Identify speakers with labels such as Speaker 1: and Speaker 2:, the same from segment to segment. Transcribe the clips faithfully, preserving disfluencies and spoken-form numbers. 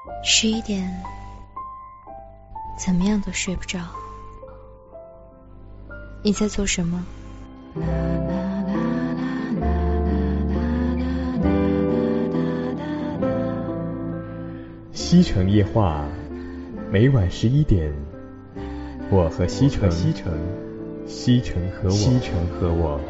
Speaker 1: 十一点，怎么样都睡不着。你在做什么？
Speaker 2: 西城夜话，每晚十一点，我和西城，西城，西城和我，西城和我。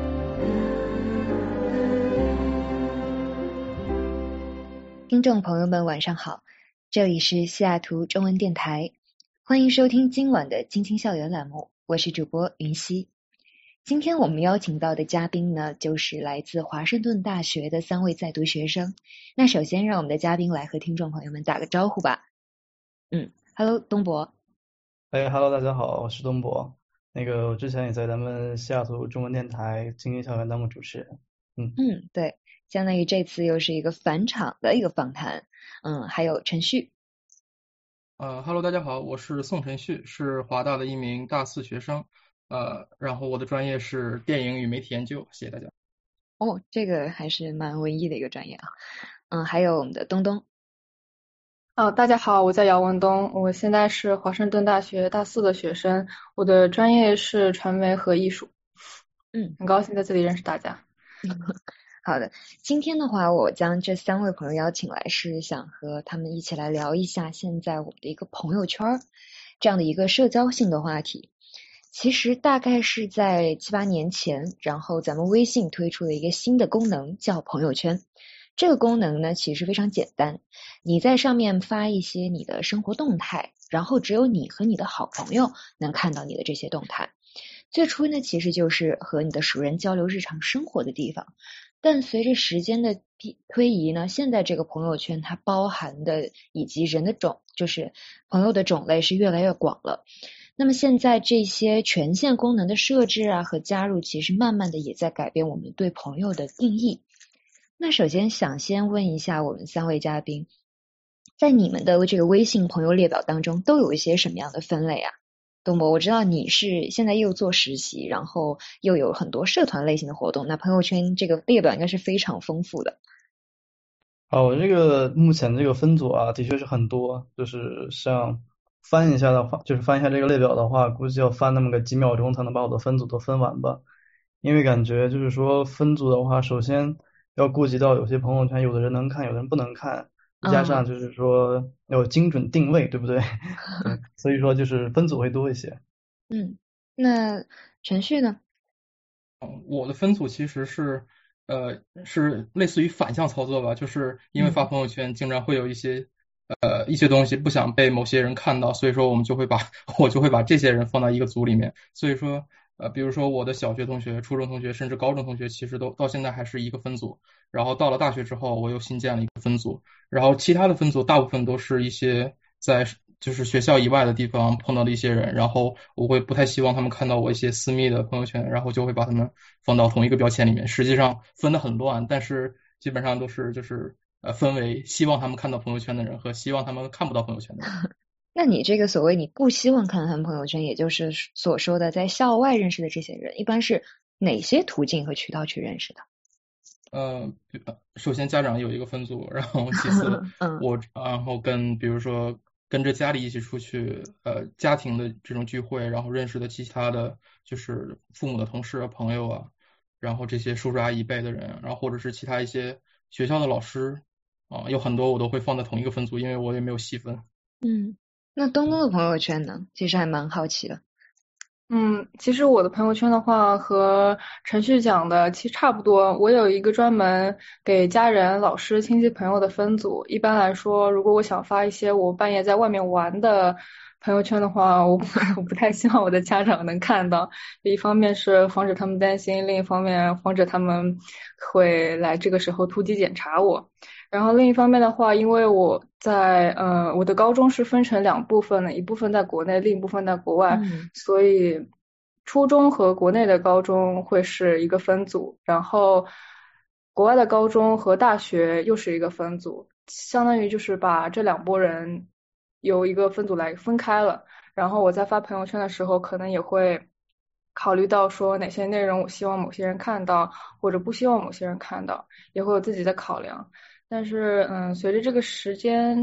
Speaker 1: 听众朋友们晚上好，这里是西雅图中文电台，欢迎收听今晚的青青校园栏目，我是主播云溪。今天我们邀请到的嘉宾呢，就是来自华盛顿大学的三位在读学生。那首先让我们的嘉宾来和听众朋友们打个招呼吧。嗯 ，Hello， 东博。
Speaker 3: 哎、hey, ，Hello， 大家好，我是东博。那个我之前也在咱们西雅图中文电台青青校园当过主持人。嗯
Speaker 1: 嗯，对，相当于这次又是一个返场的一个访谈。嗯，还有陈旭。
Speaker 4: 呃哈喽，大家好，我是宋晨旭，是华大的一名大四学生。呃，然后我的专业是电影与媒体研究，谢谢大家。
Speaker 1: 哦，这个还是蛮文艺的一个专业啊。嗯，还有我们的东东。
Speaker 5: 哦，大家好，我叫姚文东，我现在是华盛顿大学大四的学生，我的专业是传媒和艺术。
Speaker 1: 嗯，
Speaker 5: 很高兴在这里认识大家。
Speaker 1: 好的，今天的话，我将这三位朋友邀请来，是想和他们一起来聊一下现在我们的一个朋友圈这样的一个社交性的话题。其实大概是在七八年前，然后咱们微信推出了一个新的功能，叫朋友圈。这个功能呢，其实非常简单，你在上面发一些你的生活动态，然后只有你和你的好朋友能看到你的这些动态。最初呢，其实就是和你的熟人交流日常生活的地方。但随着时间的推移呢，现在这个朋友圈它包含的以及人的种，就是朋友的种类是越来越广了。那么现在这些权限功能的设置啊和加入，其实慢慢的也在改变我们对朋友的定义。那首先想先问一下我们三位嘉宾，在你们的这个微信朋友列表当中都有一些什么样的分类啊？东博，我知道你是现在又做实习，然后又有很多社团类型的活动，那朋友圈这个列表应该是非常丰富的。
Speaker 3: 好，我这个目前这个分组啊，的确是很多，就是像翻一下的话，就是翻一下这个列表的话，估计要翻那么个几秒钟才能把我的分组都分完吧。因为感觉就是说分组的话，首先要顾及到有些朋友圈，有的人能看，有的人不能看，加上就是说要精准定位，嗯、对不对？嗯，所以说就是分组会多一些。
Speaker 1: 嗯，那程序呢？
Speaker 4: 我的分组其实是呃是类似于反向操作吧，就是因为发朋友圈经常会有一些呃一些东西不想被某些人看到，所以说我们就会把我就会把这些人放到一个组里面。所以说呃比如说我的小学同学、初中同学甚至高中同学，其实都到现在还是一个分组。然后到了大学之后，我又新建了一个分组，然后其他的分组大部分都是一些在就是学校以外的地方碰到的一些人，然后我会不太希望他们看到我一些私密的朋友圈，然后就会把他们放到同一个标签里面。实际上分得很乱，但是基本上都是就是呃分为希望他们看到朋友圈的人和希望他们看不到朋友圈的人。
Speaker 1: 那你这个所谓你不希望看到他们朋友圈，也就是所说的在校外认识的这些人，一般是哪些途径和渠道去认识的？
Speaker 4: 呃，首先家长有一个分组，然后其次我然后跟比如说跟着家里一起出去呃家庭的这种聚会，然后认识的其他的就是父母的同事啊朋友啊，然后这些叔叔阿姨辈的人，然后或者是其他一些学校的老师啊、呃，有很多我都会放在同一个分组，因为我也没有细分。
Speaker 1: 嗯，那东东的朋友圈呢？其实还蛮好奇的。
Speaker 5: 嗯，其实我的朋友圈的话和程序讲的其实差不多，我有一个专门给家人、老师、亲戚朋友的分组。一般来说，如果我想发一些我半夜在外面玩的朋友圈的话，我我不太希望我的家长能看到，一方面是防止他们担心，另一方面防止他们会来这个时候突击检查我。然后另一方面的话，因为我在呃我的高中是分成两部分的，一部分在国内，另一部分在国外，
Speaker 1: 嗯、
Speaker 5: 所以初中和国内的高中会是一个分组，然后国外的高中和大学又是一个分组，相当于就是把这两拨人由一个分组来分开了。然后我在发朋友圈的时候，可能也会考虑到说哪些内容我希望某些人看到，或者不希望某些人看到，也会有自己的考量。但是嗯，随着这个时间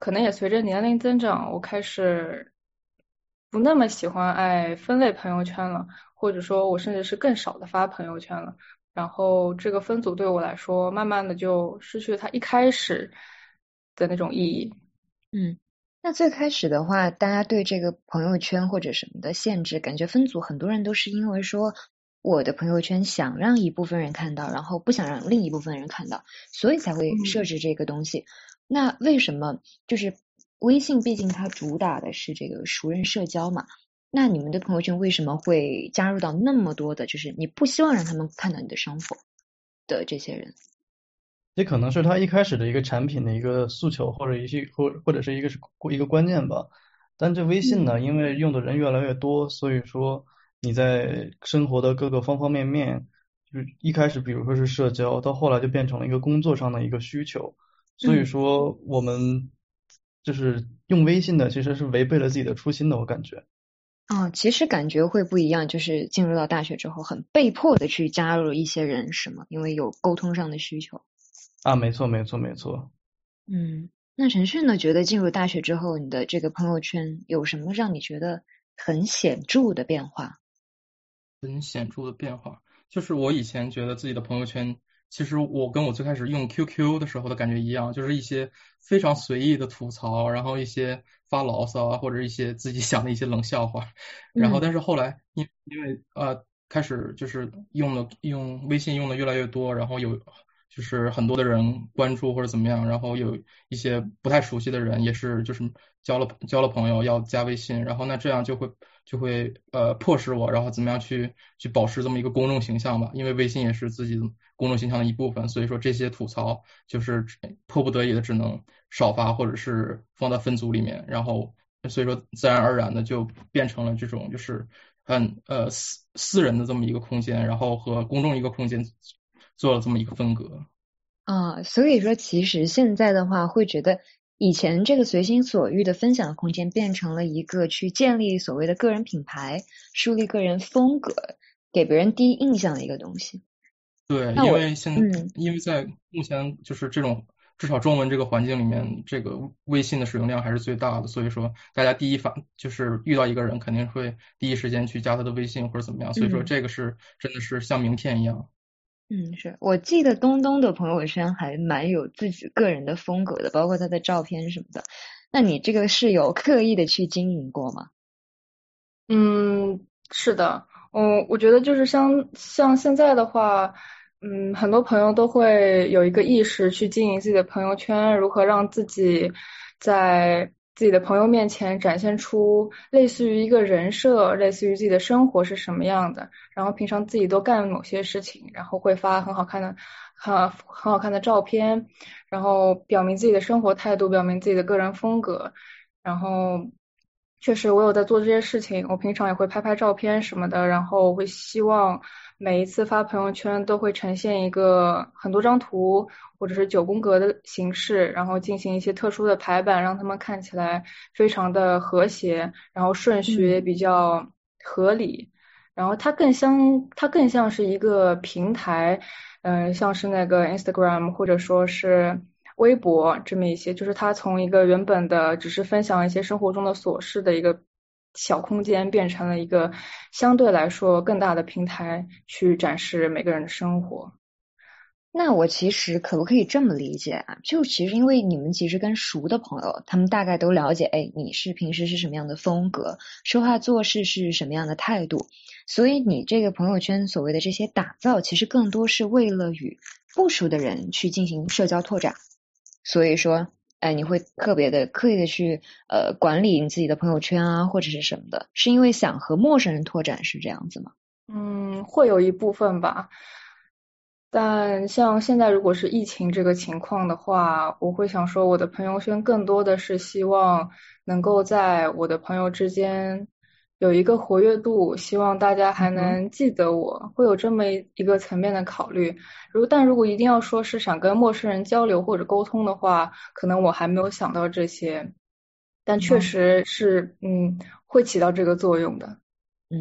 Speaker 5: 可能也随着年龄增长，我开始不那么喜欢爱分类朋友圈了，或者说我甚至是更少的发朋友圈了。然后这个分组对我来说，慢慢的就失去了它一开始的那种意义。
Speaker 1: 嗯，那最开始的话，大家对这个朋友圈或者什么的限制，感觉分组很多人都是因为说我的朋友圈想让一部分人看到，然后不想让另一部分人看到，所以才会设置这个东西。嗯、那为什么就是微信毕竟它主打的是这个熟人社交嘛？那你们的朋友圈为什么会加入到那么多的，就是你不希望让他们看到你的生活的这些人？
Speaker 3: 也可能是他一开始的一个产品的一个诉求，或者一些或或者是一个是一个观念吧。但这微信呢，因为用的人越来越多，所以说你在生活的各个方方面面，就是一开始比如说是社交，到后来就变成了一个工作上的一个需求。所以说我们就是用微信的其实是违背了自己的初心的，我感觉。
Speaker 1: 哦，其实感觉会不一样，就是进入到大学之后，很被迫的去加入一些人，是吗？因为有沟通上的需求。
Speaker 3: 啊，没错，没错，没错。
Speaker 1: 嗯，那陈旭呢？觉得进入大学之后，你的这个朋友圈有什么让你觉得很显著的变化？
Speaker 4: 很显著的变化，就是我以前觉得自己的朋友圈，其实我跟我最开始用 Q Q 的时候的感觉一样，就是一些非常随意的吐槽，然后一些发牢骚啊，或者一些自己想的一些冷笑话。然后但是后来因因为呃开始就是用的用微信用的越来越多，然后有就是很多的人关注或者怎么样，然后有一些不太熟悉的人也是就是交了交了朋友要加微信，然后那这样就会就会呃迫使我，然后怎么样去去保持这么一个公众形象吧，因为微信也是自己公众形象的一部分，所以说这些吐槽就是迫不得已的只能少发或者是放在分组里面，然后所以说自然而然的就变成了这种就是很呃私私人的这么一个空间，然后和公众一个空间做了这么一个分隔。
Speaker 1: 啊，所以说其实现在的话，会觉得以前这个随心所欲的分享的空间，变成了一个去建立所谓的个人品牌、树立个人风格、给别人第一印象的一个东西。
Speaker 4: 对，因为现、嗯、因为在目前就是这种至少中文这个环境里面，这个微信的使用量还是最大的，所以说大家第一反就是遇到一个人肯定会第一时间去加他的微信或者怎么样，所以说这个是真的是像名片一样。
Speaker 1: 嗯，是我记得东东的朋友圈还蛮有自己个人的风格的，包括他的照片什么的。那你这个是有刻意的去经营过吗？
Speaker 5: 嗯，是的，嗯，我觉得就是像像现在的话，嗯，很多朋友都会有一个意识去经营自己的朋友圈，如何让自己在自己的朋友面前展现出类似于一个人设，类似于自己的生活是什么样的，然后平常自己都干某些事情，然后会发很好看的很很好看的照片，然后表明自己的生活态度，表明自己的个人风格，然后确实我有在做这些事情，我平常也会拍拍照片什么的，然后会希望每一次发朋友圈都会呈现一个很多张图或者是九宫格的形式，然后进行一些特殊的排版，让他们看起来非常的和谐，然后顺序也比较合理，嗯、然后它更像它更像是一个平台，嗯、呃，像是那个 Instagram 或者说是微博这么一些，就是它从一个原本的只是分享一些生活中的琐事的一个小空间，变成了一个相对来说更大的平台，去展示每个人的生活。
Speaker 1: 那我其实可不可以这么理解啊？就其实因为你们其实跟熟的朋友，他们大概都了解，哎，你是平时是什么样的风格，说话做事是什么样的态度，所以你这个朋友圈所谓的这些打造，其实更多是为了与不熟的人去进行社交拓展。所以说，哎，你会特别的刻意的去呃管理你自己的朋友圈啊，或者是什么的，是因为想和陌生人拓展，是这样子吗？
Speaker 5: 嗯，会有一部分吧。但像现在如果是疫情这个情况的话，我会想说我的朋友圈更多的是希望能够在我的朋友之间有一个活跃度，希望大家还能记得我，嗯、会有这么一个层面的考虑。如但如果一定要说是想跟陌生人交流或者沟通的话，可能我还没有想到这些，但确实是嗯会起到这个作用的。
Speaker 1: 嗯，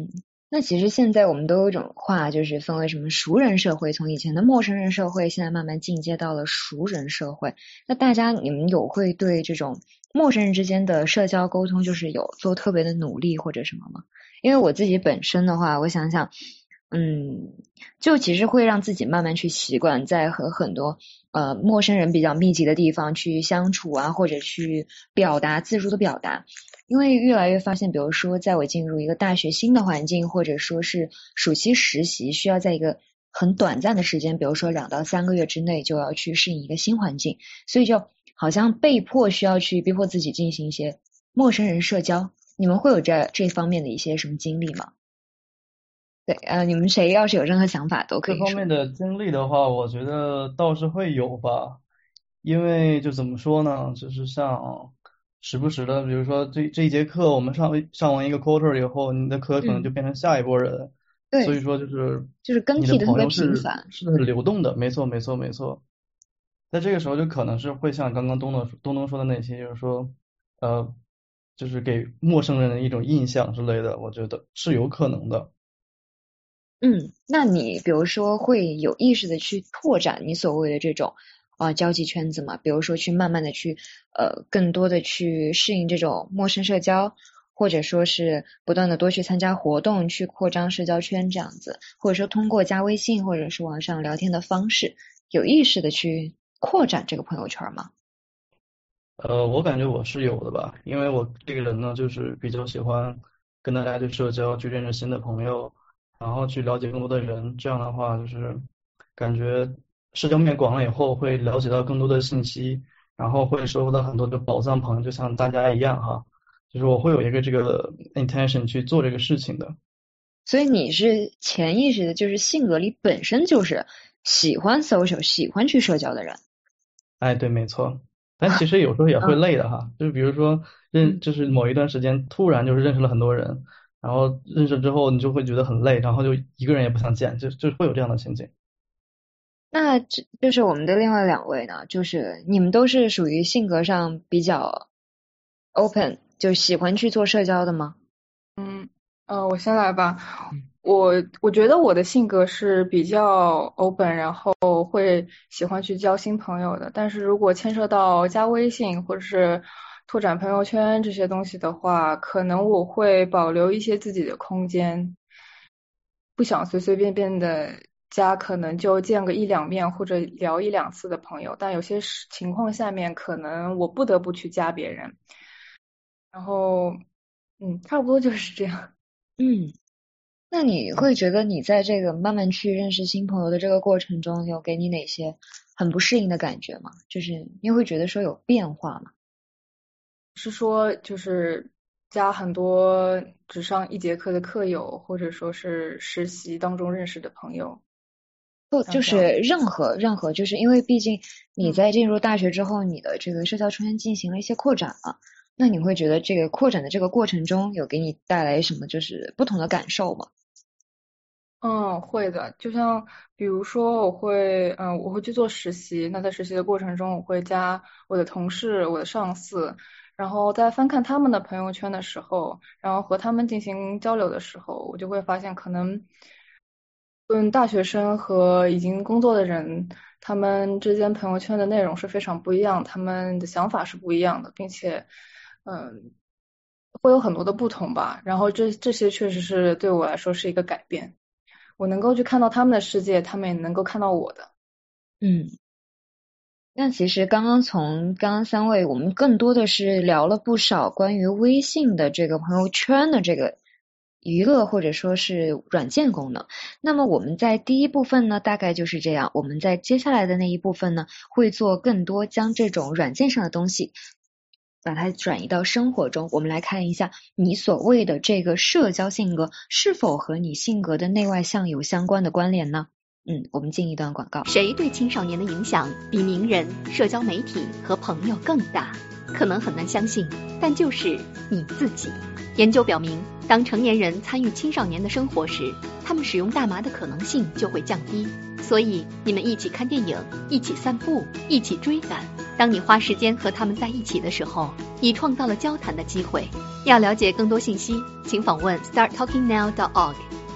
Speaker 1: 那其实现在我们都有一种话，就是分为什么熟人社会，从以前的陌生人社会，现在慢慢进阶到了熟人社会。那大家你们有会对这种陌生人之间的社交沟通，就是有做特别的努力或者什么吗？因为我自己本身的话，我想想，嗯，就其实会让自己慢慢去习惯，在和很多呃陌生人比较密集的地方去相处啊，或者去表达自如的表达。因为越来越发现，比如说在我进入一个大学新的环境，或者说是暑期实习，需要在一个很短暂的时间，比如说两到三个月之内就要去适应一个新环境，所以就好像被迫需要去逼迫自己进行一些陌生人社交。你们会有这这方面的一些什么经历吗？对，呃，你们谁要是有任何想法都可以说。
Speaker 3: 这方面的经历的话，我觉得倒是会有吧，因为就怎么说呢，就是像时不时的，比如说这这一节课我们上上完一个 quarter 以后，你的课可能就变成下一波人，
Speaker 1: 嗯、对，
Speaker 3: 所以说就是
Speaker 1: 就是更替的特别频繁，
Speaker 3: 是是流动的，没错没错没错。在这个时候就可能是会像刚刚东东东东说的那些，就是说呃，就是给陌生人的一种印象之类的，我觉得是有可能的。
Speaker 1: 嗯，那你比如说会有意识的去拓展你所谓的这种啊、呃、交际圈子吗？比如说去慢慢的去呃更多的去适应这种陌生社交，或者说是不断的多去参加活动，去扩张社交圈这样子，或者说通过加微信或者是网上聊天的方式，有意识的去扩展这个朋友圈吗？
Speaker 3: 呃，我感觉我是有的吧，因为我这个人呢，就是比较喜欢跟大家去社交，去认识新的朋友，然后去了解更多的人。这样的话，就是感觉社交面广了以后，会了解到更多的信息，然后会收获到很多的宝藏朋友，就像大家一样哈。就是我会有一个这个 intention 去做这个事情的。
Speaker 1: 所以你是潜意识的，就是性格里本身就是喜欢 social， 喜欢去社交的人。
Speaker 3: 哎，对，没错。但其实有时候也会累的哈，嗯、就是比如说认，就是某一段时间突然就是认识了很多人，然后认识之后你就会觉得很累，然后就一个人也不想见，就就会有这样的情景。
Speaker 1: 那这就是我们的另外两位呢，就是你们都是属于性格上比较 open， 就喜欢去做社交的吗？
Speaker 5: 嗯，呃，我先来吧。我我觉得我的性格是比较 open， 然后会喜欢去交新朋友的。但是如果牵涉到加微信或者是拓展朋友圈这些东西的话，可能我会保留一些自己的空间，不想随随便便的加，可能就见个一两面或者聊一两次的朋友。但有些情况下面，可能我不得不去加别人。然后，嗯，差不多就是这样。
Speaker 1: 嗯。那你会觉得你在这个慢慢去认识新朋友的这个过程中，有给你哪些很不适应的感觉吗？就是你会觉得说有变化吗？
Speaker 5: 是说就是加很多只上一节课的课友，或者说是实习当中认识的朋友？
Speaker 1: 不，就是任何任何，就是因为毕竟你在进入大学之后，嗯、你的这个社交圈进行了一些扩展嘛。那你会觉得这个扩展的这个过程中，有给你带来什么就是不同的感受吗？
Speaker 5: 嗯，会的。就像比如说，我会，嗯，我会去做实习。那在实习的过程中，我会加我的同事、我的上司，然后在翻看他们的朋友圈的时候，然后和他们进行交流的时候，我就会发现，可能，嗯，大学生和已经工作的人，他们之间朋友圈的内容是非常不一样，他们的想法是不一样的，并且，嗯，会有很多的不同吧。然后这这些确实是对我来说是一个改变。我能够去看到他们的世界，他们也能够看到我的。
Speaker 1: 嗯，那其实刚刚从刚刚三位，我们更多的是聊了不少关于微信的这个朋友圈的这个娱乐或者说是软件功能。那么我们在第一部分呢，大概就是这样。我们在接下来的那一部分呢，会做更多将这种软件上的东西把它转移到生活中。我们来看一下你所谓的这个社交性格是否和你性格的内外向有相关的关联呢？嗯，我们进一段广告。
Speaker 6: 谁对青少年的影响比名人、社交媒体和朋友更大？可能很难相信，但就是你自己。研究表明，当成年人参与青少年的生活时，他们使用大麻的可能性就会降低。所以，你们一起看电影，一起散步，一起追赶。当你花时间和他们在一起的时候，你创造了交谈的机会。要了解更多信息，请访问 start talking now dot org。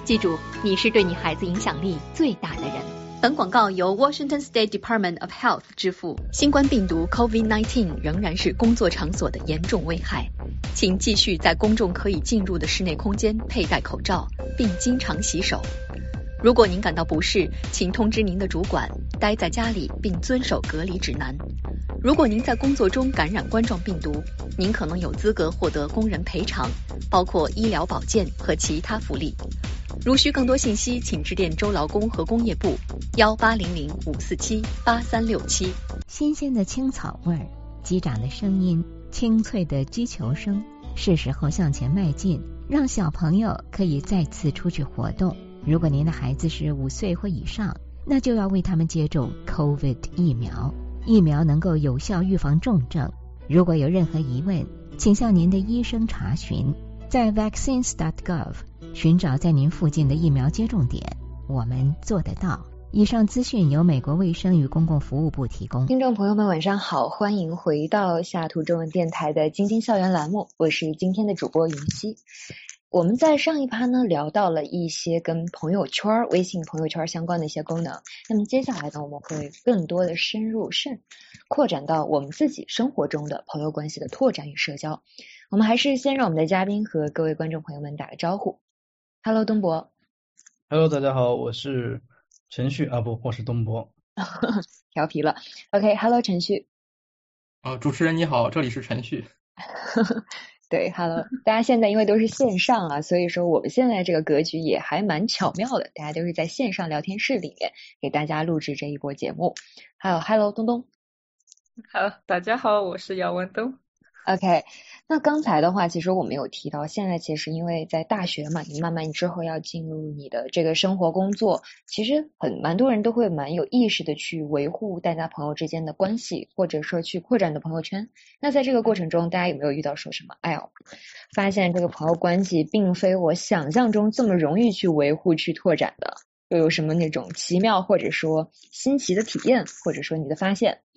Speaker 6: 记住，你是对你孩子影响力最大的人。本广告由 Washington State Department of Health 支付。新冠病毒 COVID 十九 仍然是工作场所的严重危害，请继续在公众可以进入的室内空间佩戴口罩，并经常洗手。如果您感到不适，请通知您的主管，待在家里并遵守隔离指南。如果您在工作中感染冠状病毒，您可能有资格获得工人赔偿，包括医疗保健和其他福利。如需更多信息，请致电州劳工和工业部幺八零零五四七八三六七。
Speaker 7: 新鲜的青草味儿，击掌的声音，清脆的击球声，是时候向前迈进，让小朋友可以再次出去活动。如果您的孩子是五岁或以上，那就要为他们接种 COVID 疫苗。疫苗能够有效预防重症。如果有任何疑问，请向您的医生查询。在 vaccines dot gov 寻找在您附近的疫苗接种点，我们做得到。以上资讯由美国卫生与公共服务部提供。
Speaker 1: 听众朋友们晚上好，欢迎回到西雅图中文电台的晶晶校园栏目，我是今天的主播云溪。我们在上一趴呢聊到了一些跟朋友圈、微信朋友圈相关的一些功能，那么接下来呢我们会更多的深入甚扩展到我们自己生活中的朋友关系的拓展与社交。我们还是先让我们的嘉宾和各位观众朋友们打个招呼。 Hello 东博。
Speaker 3: Hello 大家好，我是陈旭啊不我是东博
Speaker 1: 调皮了。 OK Hello 陈旭。
Speaker 4: 呃，主持人你好，这里是陈旭。
Speaker 1: 对 Hello 大家现在因为都是线上啊，所以说我们现在这个格局也还蛮巧妙的，大家都是在线上聊天室里面给大家录制这一波节目。还有 Hello 东东。
Speaker 5: 好，大家好，我是姚文东。
Speaker 1: OK， 那刚才的话其实我们有提到，现在其实因为在大学嘛，你慢慢之后要进入你的这个生活工作，其实很蛮多人都会蛮有意识的去维护大家朋友之间的关系，或者说去扩展的朋友圈。那在这个过程中大家有没有遇到说什么哎呀发现这个朋友关系并非我想象中这么容易去维护去拓展的，又有什么那种奇妙或者说新奇的体验，或者说你的发现？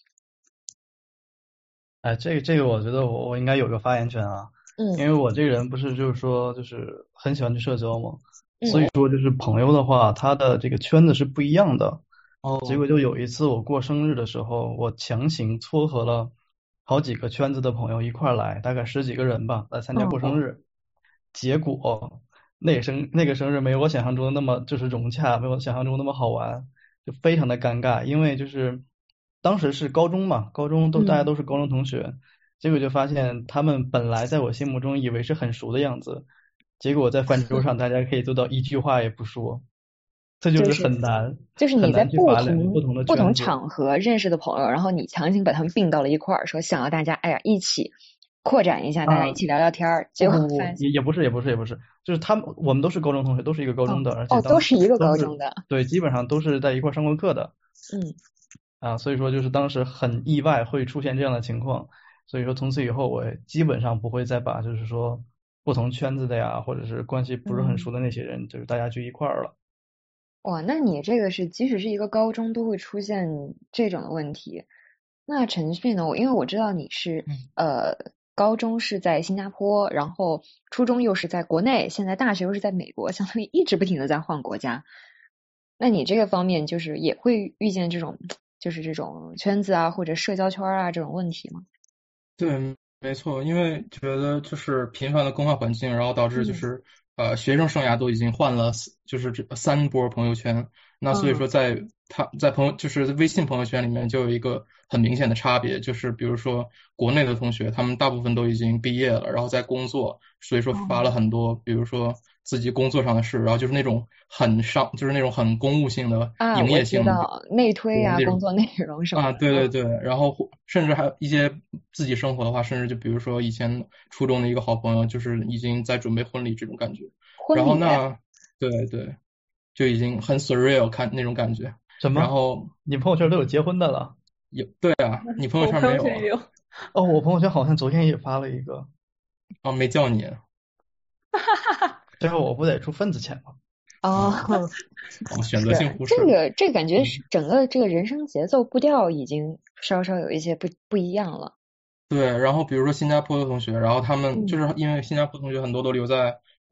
Speaker 3: 哎，这个这个我觉得我我应该有个发言权啊，
Speaker 1: 嗯，
Speaker 3: 因为我这个人不是就是说就是很喜欢去社交嘛，
Speaker 1: 嗯、
Speaker 3: 所以说就是朋友的话，他的这个圈子是不一样的。
Speaker 4: 哦，
Speaker 3: 结果就有一次我过生日的时候，我强行撮合了好几个圈子的朋友一块来，大概十几个人吧，来参加过生日。哦、结果那个生那个生日没有我想象中的那么就是融洽，没有我想象中那么好玩，就非常的尴尬，因为就是当时是高中嘛，高中都大家都是高中同学，嗯、结果就发现他们本来在我心目中以为是很熟的样子，结果在饭桌上大家可以做到一句话也不说，这就是很难，
Speaker 1: 就是你在不同
Speaker 3: 不同的
Speaker 1: 不同场合认识的朋友，然后你强行把他们并到了一块儿，说想要大家哎呀一起扩展一下，大家一起聊聊天儿，结果发现
Speaker 3: 也也不是也不是也不是，就是他们我们都是高中同学，都是一个高中的，
Speaker 1: 哦、
Speaker 3: 而且
Speaker 1: 哦都是一个高中的，
Speaker 3: 对，基本上都是在一块上过课的，
Speaker 1: 嗯。
Speaker 3: 啊，所以说就是当时很意外会出现这样的情况，所以说从此以后我基本上不会再把就是说不同圈子的呀，或者是关系不是很熟的那些人，嗯、就是大家聚一块儿了。
Speaker 1: 哇，那你这个是即使是一个高中都会出现这种的问题。那陈旭呢？我因为我知道你是、嗯、呃高中是在新加坡，然后初中又是在国内，现在大学又是在美国，相当于一直不停的在换国家。那你这个方面就是也会遇见这种就是这种圈子啊或者社交圈啊这种问题吗？
Speaker 4: 对，没错，因为觉得就是频繁的更换环境，然后导致就是、嗯、呃学生生涯都已经换了就是这三波朋友圈，那所以说在他在朋友就是微信朋友圈里面就有一个很明显的差别，就是比如说国内的同学他们大部分都已经毕业了，然后在工作，所以说发了很多、嗯、比如说自己工作上的事，然后就是那种很商就是那种很公务性的营业性的、
Speaker 1: 啊、内推啊工作内容什么的
Speaker 4: 啊对对对，然后甚至还有一些自己生活的话，甚至就比如说以前初中的一个好朋友就是已经在准备婚礼这种感觉，然后那对对就已经很 surreal 看那种感觉。
Speaker 3: 什么？
Speaker 4: 然后
Speaker 3: 你朋友圈都有结婚的了？
Speaker 4: 有，对啊，你朋友圈没有、啊？
Speaker 5: 有
Speaker 3: 哦，我朋友圈好像昨天也发了一个。
Speaker 4: 哦，没叫你。
Speaker 5: 哈哈哈。
Speaker 3: 最后我不得出份子钱吗？
Speaker 1: 哦，
Speaker 4: 哦，选择性忽视。
Speaker 1: 这个这个感觉整个这个人生节奏步调已经稍稍有一些不不一样了。
Speaker 4: 对，然后比如说新加坡的同学，然后他们就是因为新加坡同学很多都留在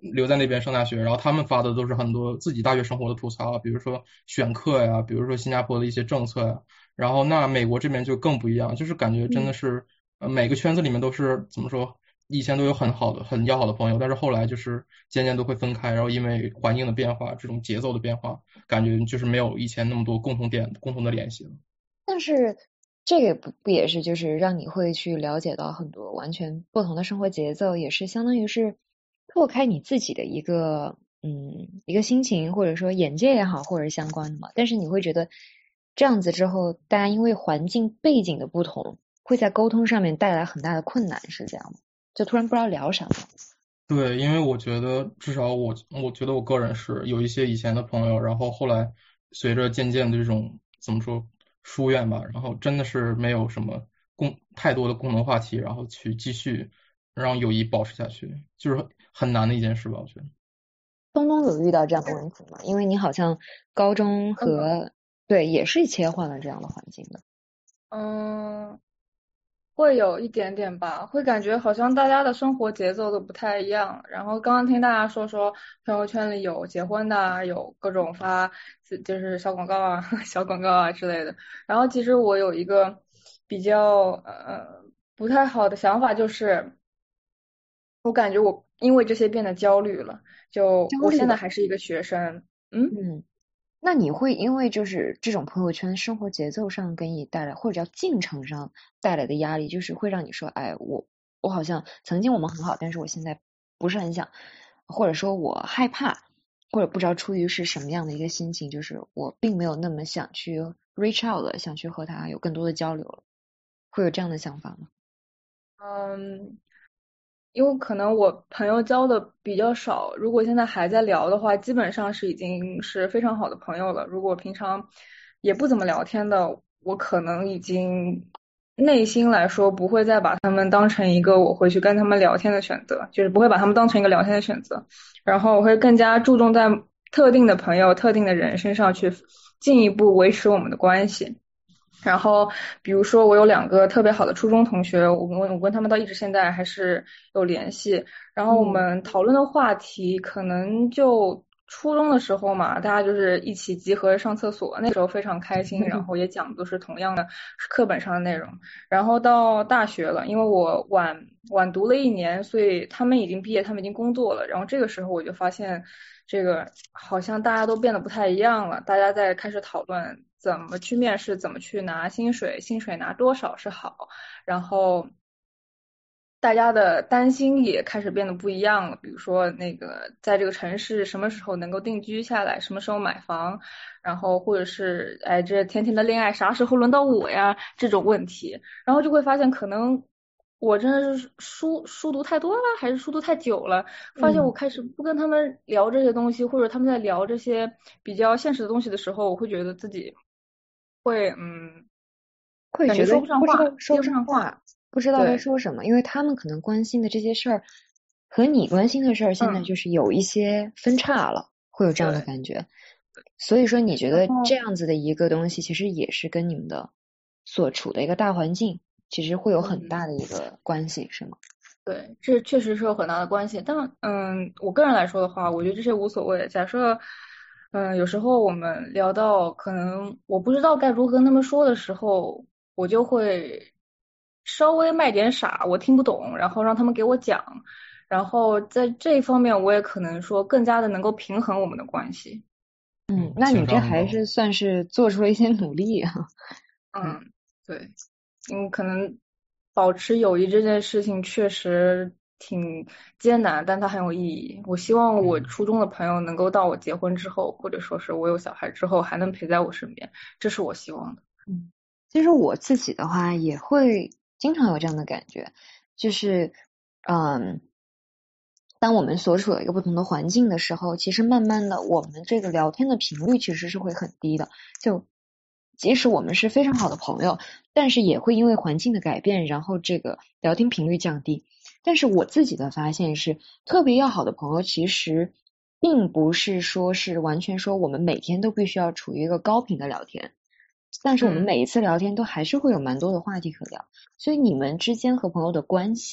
Speaker 4: 留在那边上大学，然后他们发的都是很多自己大学生活的吐槽，比如说选课呀，比如说新加坡的一些政策呀，然后那美国这边就更不一样，就是感觉真的是呃每个圈子里面都是怎么说，以前都有很好的很要好的朋友，但是后来就是渐渐都会分开，然后因为环境的变化，这种节奏的变化，感觉就是没有以前那么多共同点共同的联系了。
Speaker 1: 但是这个不不也是就是让你会去了解到很多完全不同的生活节奏，也是相当于是拓开你自己的一个嗯一个心情或者说眼界也好，或者是相关的嘛。但是你会觉得这样子之后，大家因为环境背景的不同，会在沟通上面带来很大的困难，是这样吗？就突然不知道聊什么。
Speaker 4: 对，因为我觉得至少我我觉得我个人是有一些以前的朋友，然后后来随着渐渐的这种怎么说疏远吧，然后真的是没有什么共太多的共同话题，然后去继续让友谊保持下去，就是很难的一件事吧，我觉得。
Speaker 1: 东东有遇到这样的问题吗？因为你好像高中和、嗯、对也是切换了这样的环境的。
Speaker 5: 嗯，会有一点点吧，会感觉好像大家的生活节奏都不太一样。然后刚刚听大家说说朋友圈里有结婚的，有各种发就是小广告啊、小广告啊之类的。然后其实我有一个比较呃不太好的想法，就是我感觉我因为这些变得焦虑了。就我现在还是一个学生，嗯
Speaker 1: 嗯。那你会因为就是这种朋友圈生活节奏上给你带来，或者叫进程上带来的压力，就是会让你说，哎，我我好像曾经我们很好，但是我现在不是很想，或者说我害怕，或者不知道出于是什么样的一个心情，就是我并没有那么想去 reach out 了，想去和他有更多的交流了，会有这样的想法吗？
Speaker 5: 嗯。因为可能我朋友交的比较少，如果现在还在聊的话，基本上是已经是非常好的朋友了。如果平常也不怎么聊天的，我可能已经内心来说不会再把他们当成一个我会去跟他们聊天的选择，就是不会把他们当成一个聊天的选择，然后我会更加注重在特定的朋友、特定的人身上去进一步维持我们的关系。然后比如说我有两个特别好的初中同学，我我我跟他们到一直现在还是有联系，然后我们讨论的话题可能就初中的时候嘛，大家就是一起集合上厕所，那时候非常开心，然后也讲的都是同样的课本上的内容。然后到大学了，因为我晚晚读了一年，所以他们已经毕业，他们已经工作了，然后这个时候我就发现这个好像大家都变得不太一样了，大家在开始讨论怎么去面试，怎么去拿薪水，薪水拿多少是好，然后大家的担心也开始变得不一样了，比如说那个在这个城市什么时候能够定居下来，什么时候买房，然后或者是哎这天天的恋爱啥时候轮到我呀这种问题，然后就会发现可能我真的是书书读太多了，还是书读太久了，发现我开始不跟他们聊这些东西，或者他们在聊这些比较现实的东西的时候，我会觉得自己会嗯
Speaker 1: 会觉得
Speaker 5: 说不上话，
Speaker 1: 说不上话，不知道该说什么，因为他们可能关心的这些事儿和你关心的事儿现在就是有一些分叉了，嗯、会有这样的感觉。所以说你觉得这样子的一个东西其实也是跟你们的所处的一个大环境其实会有很大的一个关系、嗯、是吗？
Speaker 5: 对，这确实是有很大的关系，但嗯我个人来说的话，我觉得这些无所谓。假设嗯有时候我们聊到可能我不知道该如何跟他们说的时候，我就会稍微卖点傻，我听不懂，然后让他们给我讲，然后在这一方面我也可能说更加的能够平衡我们的关系。
Speaker 1: 嗯，那你这还是算是做出了一些努力啊。
Speaker 5: 嗯，对，嗯，可能保持友谊这件事情确实挺艰难，但它很有意义。我希望我初中的朋友能够到我结婚之后，或者说是我有小孩之后还能陪在我身边，这是我希望的。
Speaker 1: 嗯，其实我自己的话也会经常有这样的感觉，就是嗯，当我们所处的一个不同的环境的时候，其实慢慢的我们这个聊天的频率其实是会很低的，就即使我们是非常好的朋友，但是也会因为环境的改变，然后这个聊天频率降低。但是我自己的发现是，特别要好的朋友其实并不是说是完全说我们每天都必须要处于一个高频的聊天，但是我们每一次聊天都还是会有蛮多的话题可聊，所以你们之间和朋友的关系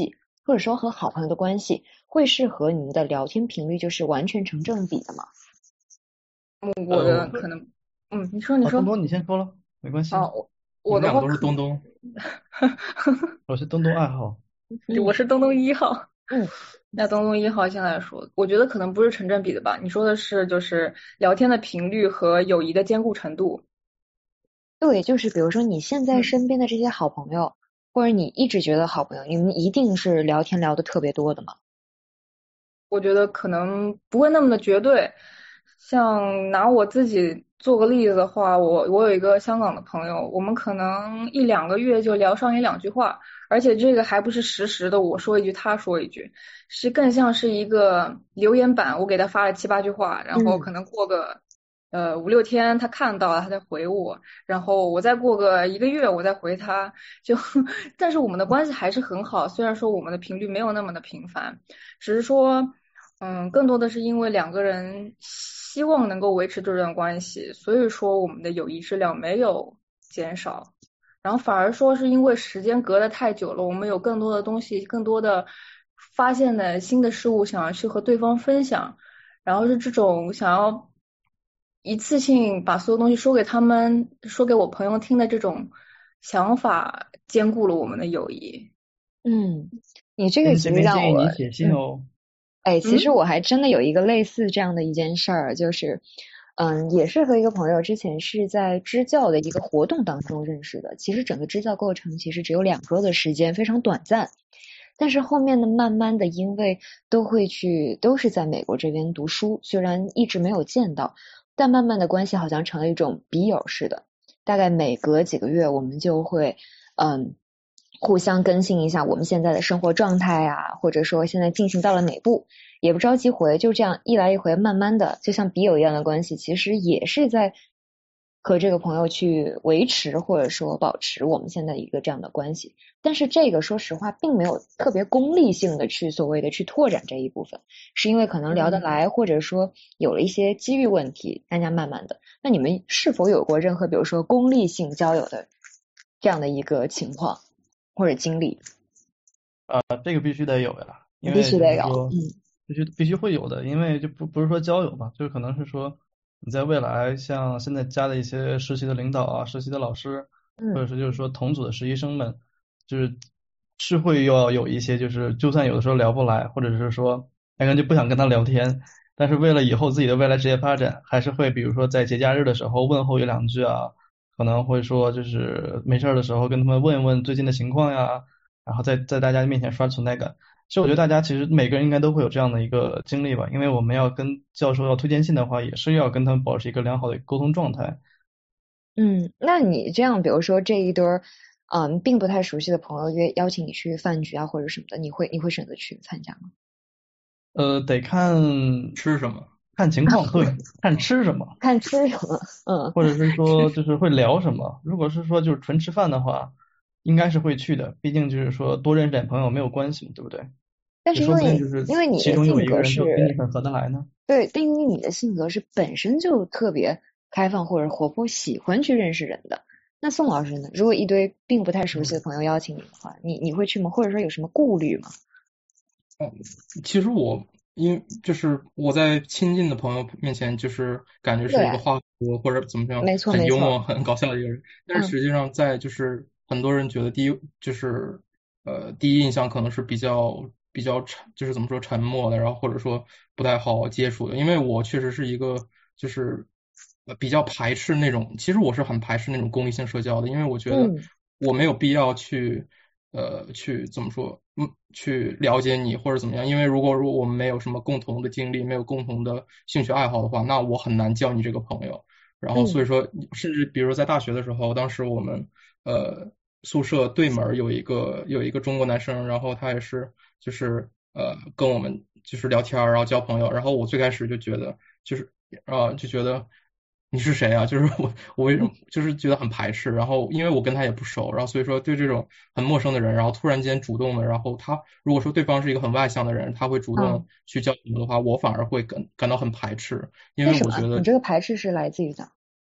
Speaker 1: 或者说和好朋友的关系，会是和你们的聊天频率就是完全成正比的吗？
Speaker 5: 我的可能，嗯，你说你说。
Speaker 3: 东东你先说了，没关系。
Speaker 5: 哦，我我的话
Speaker 4: 你们两个都是东东。
Speaker 3: 我是东东二号。
Speaker 5: 我是东东一号。
Speaker 1: 嗯，
Speaker 5: 那东东一号先来说，我觉得可能不是成正比的吧？你说的是就是聊天的频率和友谊的坚固程度。
Speaker 1: 对，就是比如说你现在身边的这些好朋友，嗯、或者你一直觉得好朋友，你们一定是聊天聊得特别多的吗？
Speaker 5: 我觉得可能不会那么的绝对。像拿我自己做个例子的话，我我有一个香港的朋友，我们可能一两个月就聊上一两句话，而且这个还不是实时的，我说一句他说一句，是更像是一个留言板，我给他发了七八句话，然后可能过个、嗯、呃五六天他看到了他再回我，然后我再过个一个月我再回他，就但是我们的关系还是很好，虽然说我们的频率没有那么的频繁，只是说嗯，更多的是因为两个人希望能够维持这段关系，所以说我们的友谊质量没有减少，然后反而说是因为时间隔得太久了，我们有更多的东西，更多的发现的新的事物想要去和对方分享，然后是这种想要一次性把所有东西说给他们，说给我朋友听的这种想法，兼顾了我们的友谊。
Speaker 1: 嗯，你这个其实让我
Speaker 3: 你写信哦。
Speaker 1: 嗯哎，其实我还真的有一个类似这样的一件事儿，就是，嗯，也是和一个朋友之前是在支教的一个活动当中认识的。其实整个支教过程其实只有两周的时间，非常短暂。但是后面呢，慢慢的因为都会去，都是在美国这边读书，虽然一直没有见到，但慢慢的关系好像成了一种笔友似的。大概每隔几个月，我们就会，嗯。互相更新一下我们现在的生活状态啊，或者说现在进行到了哪步，也不着急回，就这样一来一回，慢慢的就像笔友一样的关系，其实也是在和这个朋友去维持或者说保持我们现在一个这样的关系。但是这个说实话并没有特别功利性的去所谓的去拓展这一部分，是因为可能聊得来，或者说有了一些机遇问题，大家慢慢的。那你们是否有过任何比如说功利性交友的这样的一个情况或者经历？
Speaker 3: 啊、呃，这个必须得有呀，因为
Speaker 1: 必须得有，
Speaker 3: 嗯，必须必须会有的，因为就不不是说交友嘛，就是可能是说你在未来像现在加的一些实习的领导啊、实习的老师，
Speaker 1: 嗯，
Speaker 3: 或者是就是说同组的实习生们，就是是会要有一些就是就算有的时候聊不来，或者是说两个人就不想跟他聊天，但是为了以后自己的未来职业发展，还是会比如说在节假日的时候问候一两句啊。可能会说就是没事的时候跟他们问一问最近的情况呀，然后在在大家面前刷存在感。其实我觉得大家其实每个人应该都会有这样的一个经历吧，因为我们要跟教授要推荐信的话，也是要跟他们保持一个良好的沟通状态。
Speaker 1: 嗯，那你这样，比如说这一对儿，嗯，并不太熟悉的朋友约邀请你去饭局啊或者什么的，你会你会选择去参加吗？
Speaker 3: 呃，得看
Speaker 4: 吃什么。
Speaker 3: 看情况，对，看吃什么，
Speaker 1: 看吃什么，嗯，
Speaker 3: 或者是说就是会聊什么。如果是说就是纯吃饭的话，应该是会去的，毕竟就是说多认识点朋友没有关系，对不对？
Speaker 1: 但是因为因为你的性格是
Speaker 3: 跟你很合得来呢。
Speaker 1: 对，但因为你的性格是本身就特别开放或者活泼，喜欢去认识人的。那宋老师呢？如果一堆并不太熟悉的朋友邀请你的话，你你会去吗？或者说有什么顾虑吗？
Speaker 4: 哦，其实我。因就是我在亲近的朋友面前，就是感觉是一个话多或者怎么样，
Speaker 1: 没错，
Speaker 4: 很幽默、很搞笑的一个人。但是实际上，在就是很多人觉得第一就是呃第一印象可能是比较比较沉，就是怎么说沉默的，然后或者说不太好接触的。因为我确实是一个就是呃比较排斥那种，其实我是很排斥那种功利性社交的，因为我觉得我没有必要去。呃，去怎么说？嗯，去了解你或者怎么样？因为如果如果我们没有什么共同的经历，没有共同的兴趣爱好的话，那我很难交你这个朋友。然后所以说，甚至比如在大学的时候，当时我们呃宿舍对门有一个有一个中国男生，然后他也是就是呃跟我们就是聊天，然后交朋友。然后我最开始就觉得就是呃就觉得。你是谁啊？就是我，我为什么就是觉得很排斥？然后因为我跟他也不熟，然后所以说对这种很陌生的人，然后突然间主动的，然后他如果说对方是一个很外向的人，他会主动去交朋友的话，我反而会感感到很排斥，因为我觉得
Speaker 1: 你这个排斥是来自于哪？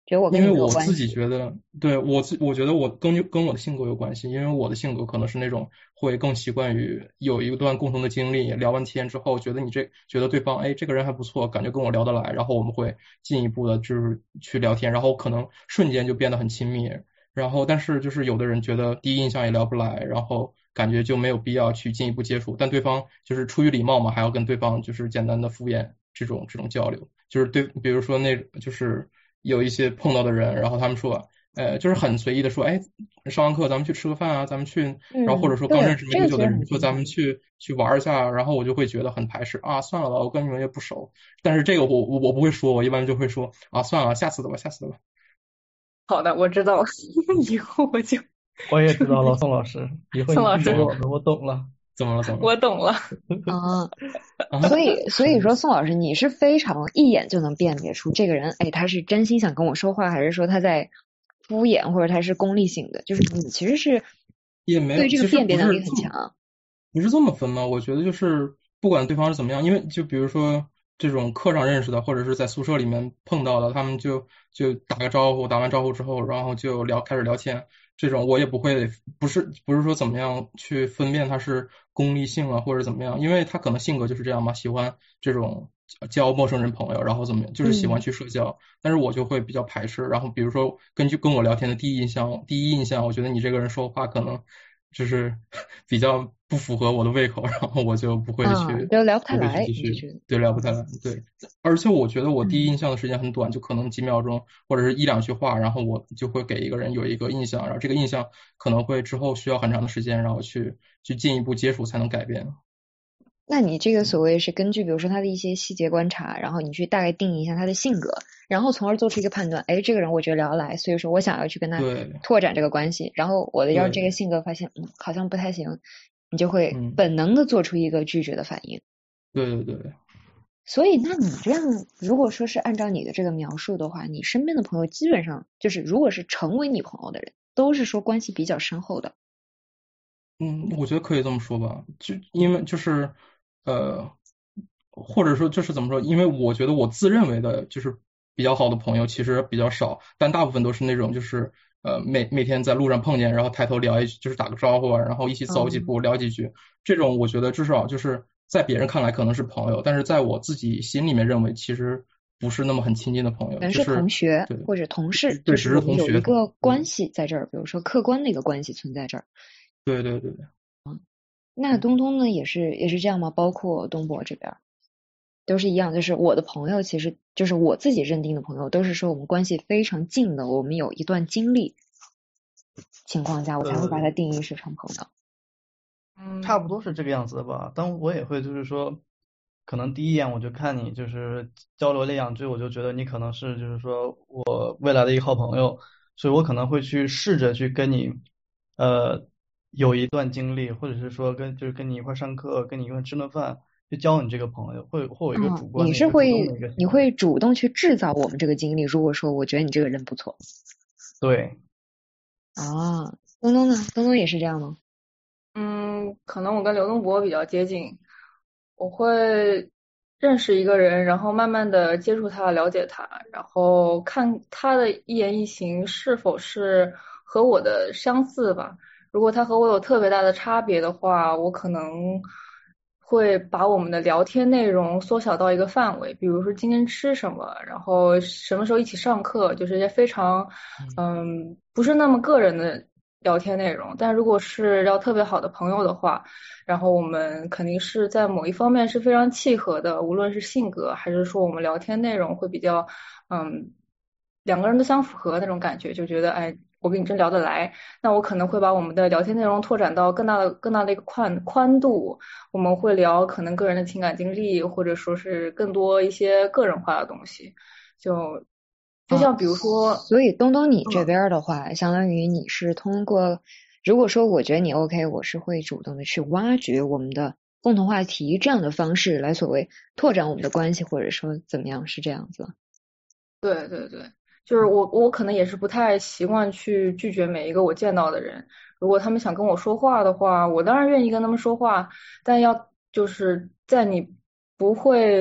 Speaker 1: 觉得我跟你
Speaker 4: 因为我
Speaker 1: 没有关系。
Speaker 4: 自己觉得，对我自我觉得我跟跟我的性格有关系，因为我的性格可能是那种会更习惯于有一段共同的经历，聊完天之后，觉得你这觉得对方哎这个人还不错，感觉跟我聊得来，然后我们会进一步的就是去聊天，然后可能瞬间就变得很亲密。然后但是就是有的人觉得第一印象也聊不来，然后感觉就没有必要去进一步接触，但对方就是出于礼貌嘛，还要跟对方就是简单的敷衍这种这种交流，就是对，比如说那就是有一些碰到的人，然后他们说，呃，就是很随意的说，哎，上完课咱们去吃个饭啊，咱们去，然后或者
Speaker 1: 嗯，
Speaker 4: 说刚
Speaker 1: 对，
Speaker 4: 认识没多久的
Speaker 1: 这个其实很
Speaker 4: 人说咱们
Speaker 1: 正常。
Speaker 4: 去去玩一下，然后我就会觉得很排斥啊，算了吧，我跟你们也不熟。但是这个我我我不会说，我一般就会说啊，算了，下次的吧，下次的吧。
Speaker 5: 好的，我知道了，以后我就
Speaker 3: 我也知道了，宋老师，以后你
Speaker 5: 宋老师，
Speaker 3: 记住我的，我懂了。
Speaker 4: 怎么了？怎么了？
Speaker 5: 我懂了。
Speaker 1: 啊，
Speaker 4: 啊，
Speaker 1: 所以所以说宋老师，你是非常一眼就能辨别出这个人，哎，他是真心想跟我说话，还是说他在敷衍，或者他是功利性的？就是你其实是
Speaker 4: 也没有，
Speaker 1: 对这个
Speaker 4: 其实不
Speaker 1: 辨别能力
Speaker 4: 是这么
Speaker 1: 很强。
Speaker 4: 不是这么分吗？我觉得就是不管对方是怎么样，因为就比如说这种课上认识的，或者是在宿舍里面碰到的，他们就就打个招呼，打完招呼之后，然后就聊开始聊天，这种我也不会，不是不是说怎么样去分辨他是功利性啊或者怎么样，因为他可能性格就是这样嘛，喜欢这种交陌生人朋友，然后怎么样，就是喜欢
Speaker 1: 嗯
Speaker 4: 去社交，但是我就会比较排斥。然后比如说根据跟我聊天的第一印象，第一印象，我觉得你这个人说话可能就是比较不符合我的胃口，然后我就不会
Speaker 1: 啊，
Speaker 4: 去
Speaker 1: 就聊不太
Speaker 4: 不会去
Speaker 1: 来，
Speaker 4: 继续
Speaker 1: 你就觉得
Speaker 4: 对聊不太来，对。而且我觉得我第一
Speaker 1: 嗯
Speaker 4: 印象的时间很短，就可能几秒钟或者是一两句话，然后我就会给一个人有一个印象，然后这个印象可能会之后需要很长的时间，然后去去进一步接触才能改变。
Speaker 1: 那你这个所谓是根据比如说他的一些细节观察，然后你去大概定义一下他的性格，然后从而做出一个判断，哎，这个人我觉得聊得来，所以说我想要去跟他
Speaker 4: 对
Speaker 1: 拓展这个关系，然后我的要是这个
Speaker 4: 对，
Speaker 1: 性格发现嗯好像不太行，你就会
Speaker 4: 嗯，
Speaker 1: 本能的做出一个拒绝的反应。
Speaker 4: 对对对。
Speaker 1: 所以，那你这样，如果说是按照你的这个描述的话，你身边的朋友基本上就是，如果是成为你朋友的人，都是说关系比较深厚的。
Speaker 4: 嗯，我觉得可以这么说吧，就因为就是呃，或者说就是怎么说，因为我觉得我自认为的就是比较好的朋友其实比较少，但大部分都是那种就是呃每每天在路上碰见，然后抬头聊一句，就是打个招呼啊，然后一起走几
Speaker 1: 嗯，
Speaker 4: 步聊几句，这种我觉得至少就是在别人看来可能是朋友，但是在我自己心里面认为其实不是那么很亲近的朋友，
Speaker 1: 可能
Speaker 4: 就是
Speaker 1: 同学
Speaker 4: 对
Speaker 1: 或者同事，
Speaker 4: 对，
Speaker 1: 就是我们
Speaker 4: 只是同学同，
Speaker 1: 有一个
Speaker 4: 对
Speaker 1: 关系在这儿，比如说客观的一个关系存在这儿。
Speaker 4: 对对对。
Speaker 1: 那东东呢，也是也是这样吗？包括东博这边都是一样，就是我的朋友，其实就是我自己认定的朋友，都是说我们关系非常近的，我们有一段经历情况下，我才会把它
Speaker 3: 呃，
Speaker 1: 定义是成朋友。
Speaker 5: 嗯，
Speaker 3: 差不多是这个样子的吧。但我也会就是说，可能第一眼我就看你就是交流了两句，我就觉得你可能是就是说我未来的一个好朋友，所以我可能会去试着去跟你，呃，有一段经历，或者是说跟就是跟你一块儿上课，跟你一块儿吃顿饭，就交你这个朋友，会会有一个主
Speaker 1: 嗯，你是
Speaker 3: 观的一个主动的
Speaker 1: 会
Speaker 3: 一个行为。
Speaker 1: 你会主动去制造我们这个经历。如果说我觉得你这个人不错
Speaker 3: 对，
Speaker 1: 啊，东东呢？东东也是这样吗？
Speaker 5: 嗯，可能我跟刘东博比较接近，我会认识一个人，然后慢慢的接触他，了解他，然后看他的一言一行是否是和我的相似吧。如果他和我有特别大的差别的话，我可能会把我们的聊天内容缩小到一个范围，比如说今天吃什么，然后什么时候一起上课，就是一些非常嗯不是那么个人的聊天内容。但如果是要特别好的朋友的话，然后我们肯定是在某一方面是非常契合的，无论是性格还是说我们聊天内容会比较嗯两个人都相符合那种感觉，就觉得哎。我跟你真聊得来，那我可能会把我们的聊天内容拓展到更大的、更大的一个宽宽度。我们会聊可能个人的情感经历，或者说是更多一些个人化的东西。就就
Speaker 1: 啊，
Speaker 5: 像比如说，
Speaker 1: 所以东东你这
Speaker 5: 嗯，
Speaker 1: 边的话，相当于你是通过，如果说我觉得你 OK，我是会主动的去挖掘我们的共同话题这样的方式来所谓拓展我们的关系，或者说怎么样，是这样子。
Speaker 5: 对对对，就是我我可能也是不太习惯去拒绝每一个我见到的人。如果他们想跟我说话的话，我当然愿意跟他们说话，但要就是在你不会对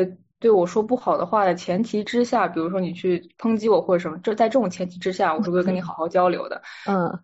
Speaker 5: 对我说不好的话的前提之下，比如说你去抨击我或者什么，这在这种前提之下，我是会跟你好好交流的。
Speaker 1: 嗯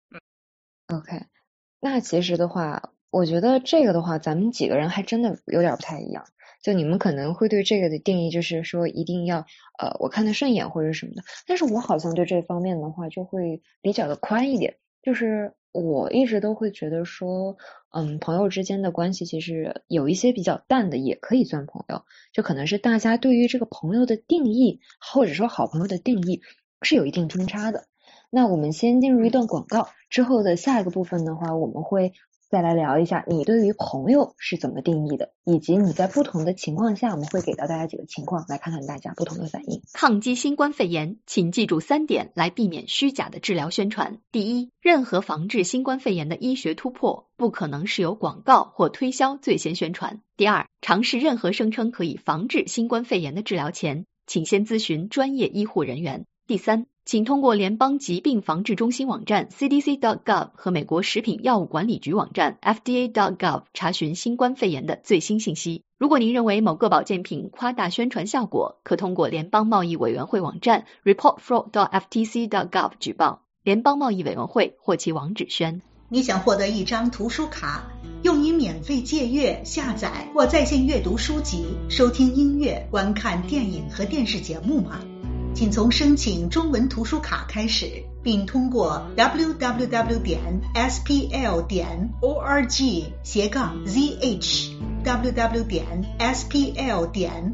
Speaker 1: ，OK，那其实的话，我觉得这个的话，咱们几个人还真的有点不太一样。就你们可能会对这个的定义就是说一定要呃我看得顺眼或者什么的，但是我好像对这方面的话就会比较的宽一点，就是我一直都会觉得说，嗯，朋友之间的关系其实有一些比较淡的也可以算朋友，就可能是大家对于这个朋友的定义或者说好朋友的定义是有一定偏差的。那我们先进入一段广告，之后的下一个部分的话，我们会再来聊一下你对于朋友是怎么定义的，以及你在不同的情况下，我们会给到大家几个情况，来看看大家不同的反应。
Speaker 6: 抗击新冠肺炎，请记住三点来避免虚假的治疗宣传。第一，任何防治新冠肺炎的医学突破不可能是由广告或推销最先宣传。第二，尝试任何声称可以防治新冠肺炎的治疗前，请先咨询专业医护人员。第三，请通过联邦疾病防治中心网站 C D C dot gov 和美国食品药物管理局网站 F D A dot gov 查询新冠肺炎的最新信息。如果您认为某个保健品夸大宣传效果，可通过联邦贸易委员会网站 report fraud dot F T C dot gov 举报。联邦贸易委员会或其网址宣。
Speaker 8: 你想获得一张图书卡，用于免费借阅、下载或在线阅读书籍、收听音乐、观看电影和电视节目吗？请从申请中文图书卡开始，并通过 w w w 点 s p l 点 org 斜杠 z h w w 点 s p l 点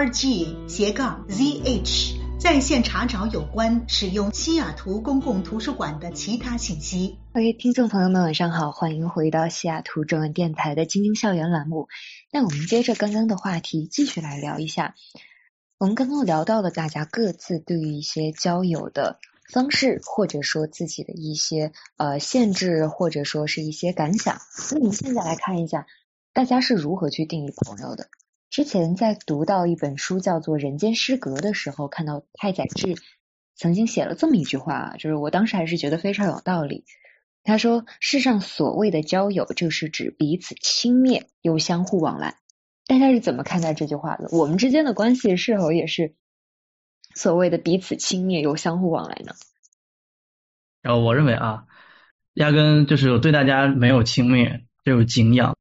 Speaker 8: org 斜杠 z h 在线查找有关使用西雅图公共图书馆的其他信息。
Speaker 1: OK， 听众朋友们晚上好，欢迎回到西雅图中文电台的精英校园栏目。那我们接着刚刚的话题继续来聊一下。我们刚刚聊到了大家各自对于一些交友的方式，或者说自己的一些呃限制，或者说是一些感想。那我们现在来看一下大家是如何去定义朋友的。之前在读到一本书叫做《人间失格》的时候，看到太宰治曾经写了这么一句话，就是我当时还是觉得非常有道理。他说，世上所谓的交友，就是指彼此轻蔑又相互往来。大家是怎么看待这句话的？我们之间的关系是否也是所谓的彼此轻蔑又相互往来呢？
Speaker 3: 然后我认为啊，压根就是对大家没有轻蔑，只有敬仰，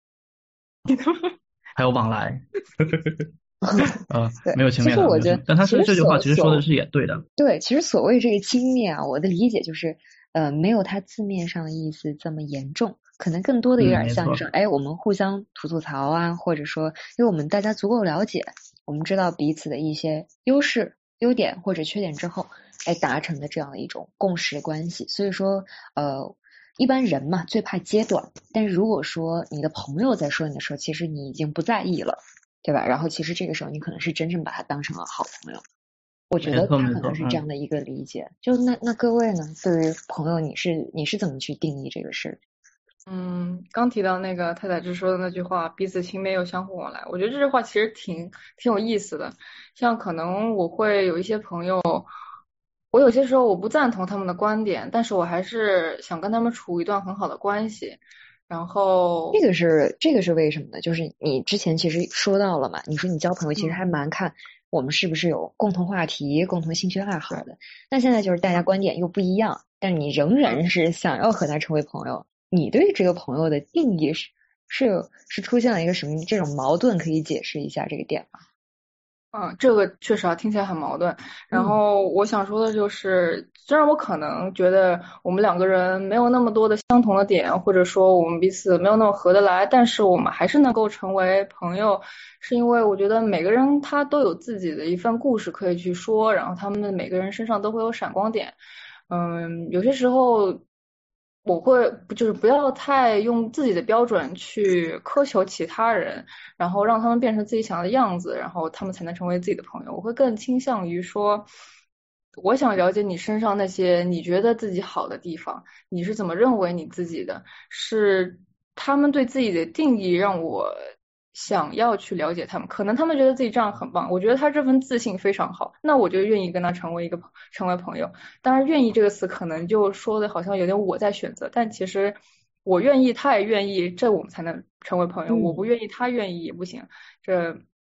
Speaker 3: 还有往来。呃，没有轻蔑。
Speaker 1: 其实我觉得，
Speaker 3: 但他说这句话其实说的是也对的。
Speaker 1: 对，其实所谓这个轻蔑啊，我的理解就是呃，没有它字面上的意思这么严重。可能更多的有点像是，哎、嗯，我们互相吐吐槽啊，或者说，因为我们大家足够了解，我们知道彼此的一些优势、优点或者缺点之后，来达成的这样的一种共识关系。所以说，呃，一般人嘛，最怕揭短。但是如果说你的朋友在说你的时候，其实你已经不在意了，对吧？然后其实这个时候你可能是真正把他当成了好朋友。我觉得他可能是这样的一个理解。就那那各位呢，对于朋友，你是你是怎么去定义这个事？
Speaker 5: 嗯，刚提到那个太宰治说的那句话，彼此轻蔑又相互往来，我觉得这句话其实挺挺有意思的。像可能我会有一些朋友，我有些时候我不赞同他们的观点，但是我还是想跟他们处一段很好的关系。然后
Speaker 1: 这个是这个是为什么呢？就是你之前其实说到了嘛，你说你交朋友其实还蛮看我们是不是有共同话题、共同兴趣爱好的。那现在就是大家观点又不一样，但你仍然是想要和他成为朋友。你对这个朋友的定义是是是出现了一个什么这种矛盾？可以解释一下这个点吗？
Speaker 5: 嗯，这个确实啊，听起来很矛盾。然后我想说的就是，嗯、虽然我可能觉得我们两个人没有那么多的相同的点，或者说我们彼此没有那么合得来，但是我们还是能够成为朋友，是因为我觉得每个人他都有自己的一份故事可以去说，然后他们的每个人身上都会有闪光点。嗯，有些时候。我会就是不要太用自己的标准去苛求其他人，然后让他们变成自己想要的样子，然后他们才能成为自己的朋友。我会更倾向于说，我想了解你身上那些你觉得自己好的地方，你是怎么认为你自己的，是他们对自己的定义让我想要去了解他们，可能他们觉得自己这样很棒，我觉得他这份自信非常好，那我就愿意跟他成为一个成为朋友。当然愿意这个词可能就说的好像有点我在选择，但其实我愿意他也愿意，这我们才能成为朋友、嗯、我不愿意他愿意也不行，这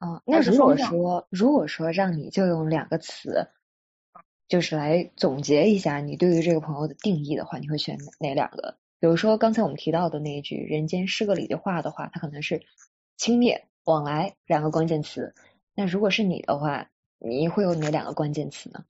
Speaker 1: 哦，那
Speaker 5: 还是
Speaker 1: 如果
Speaker 5: 双向。
Speaker 1: 说如果说让你就用两个词，就是来总结一下你对于这个朋友的定义的话，你会选哪哪两个？比如说刚才我们提到的那一句“人间失个礼”的话的话，它可能是轻蔑、往来两个关键词。那如果是你的话，你会有哪两个关键词呢？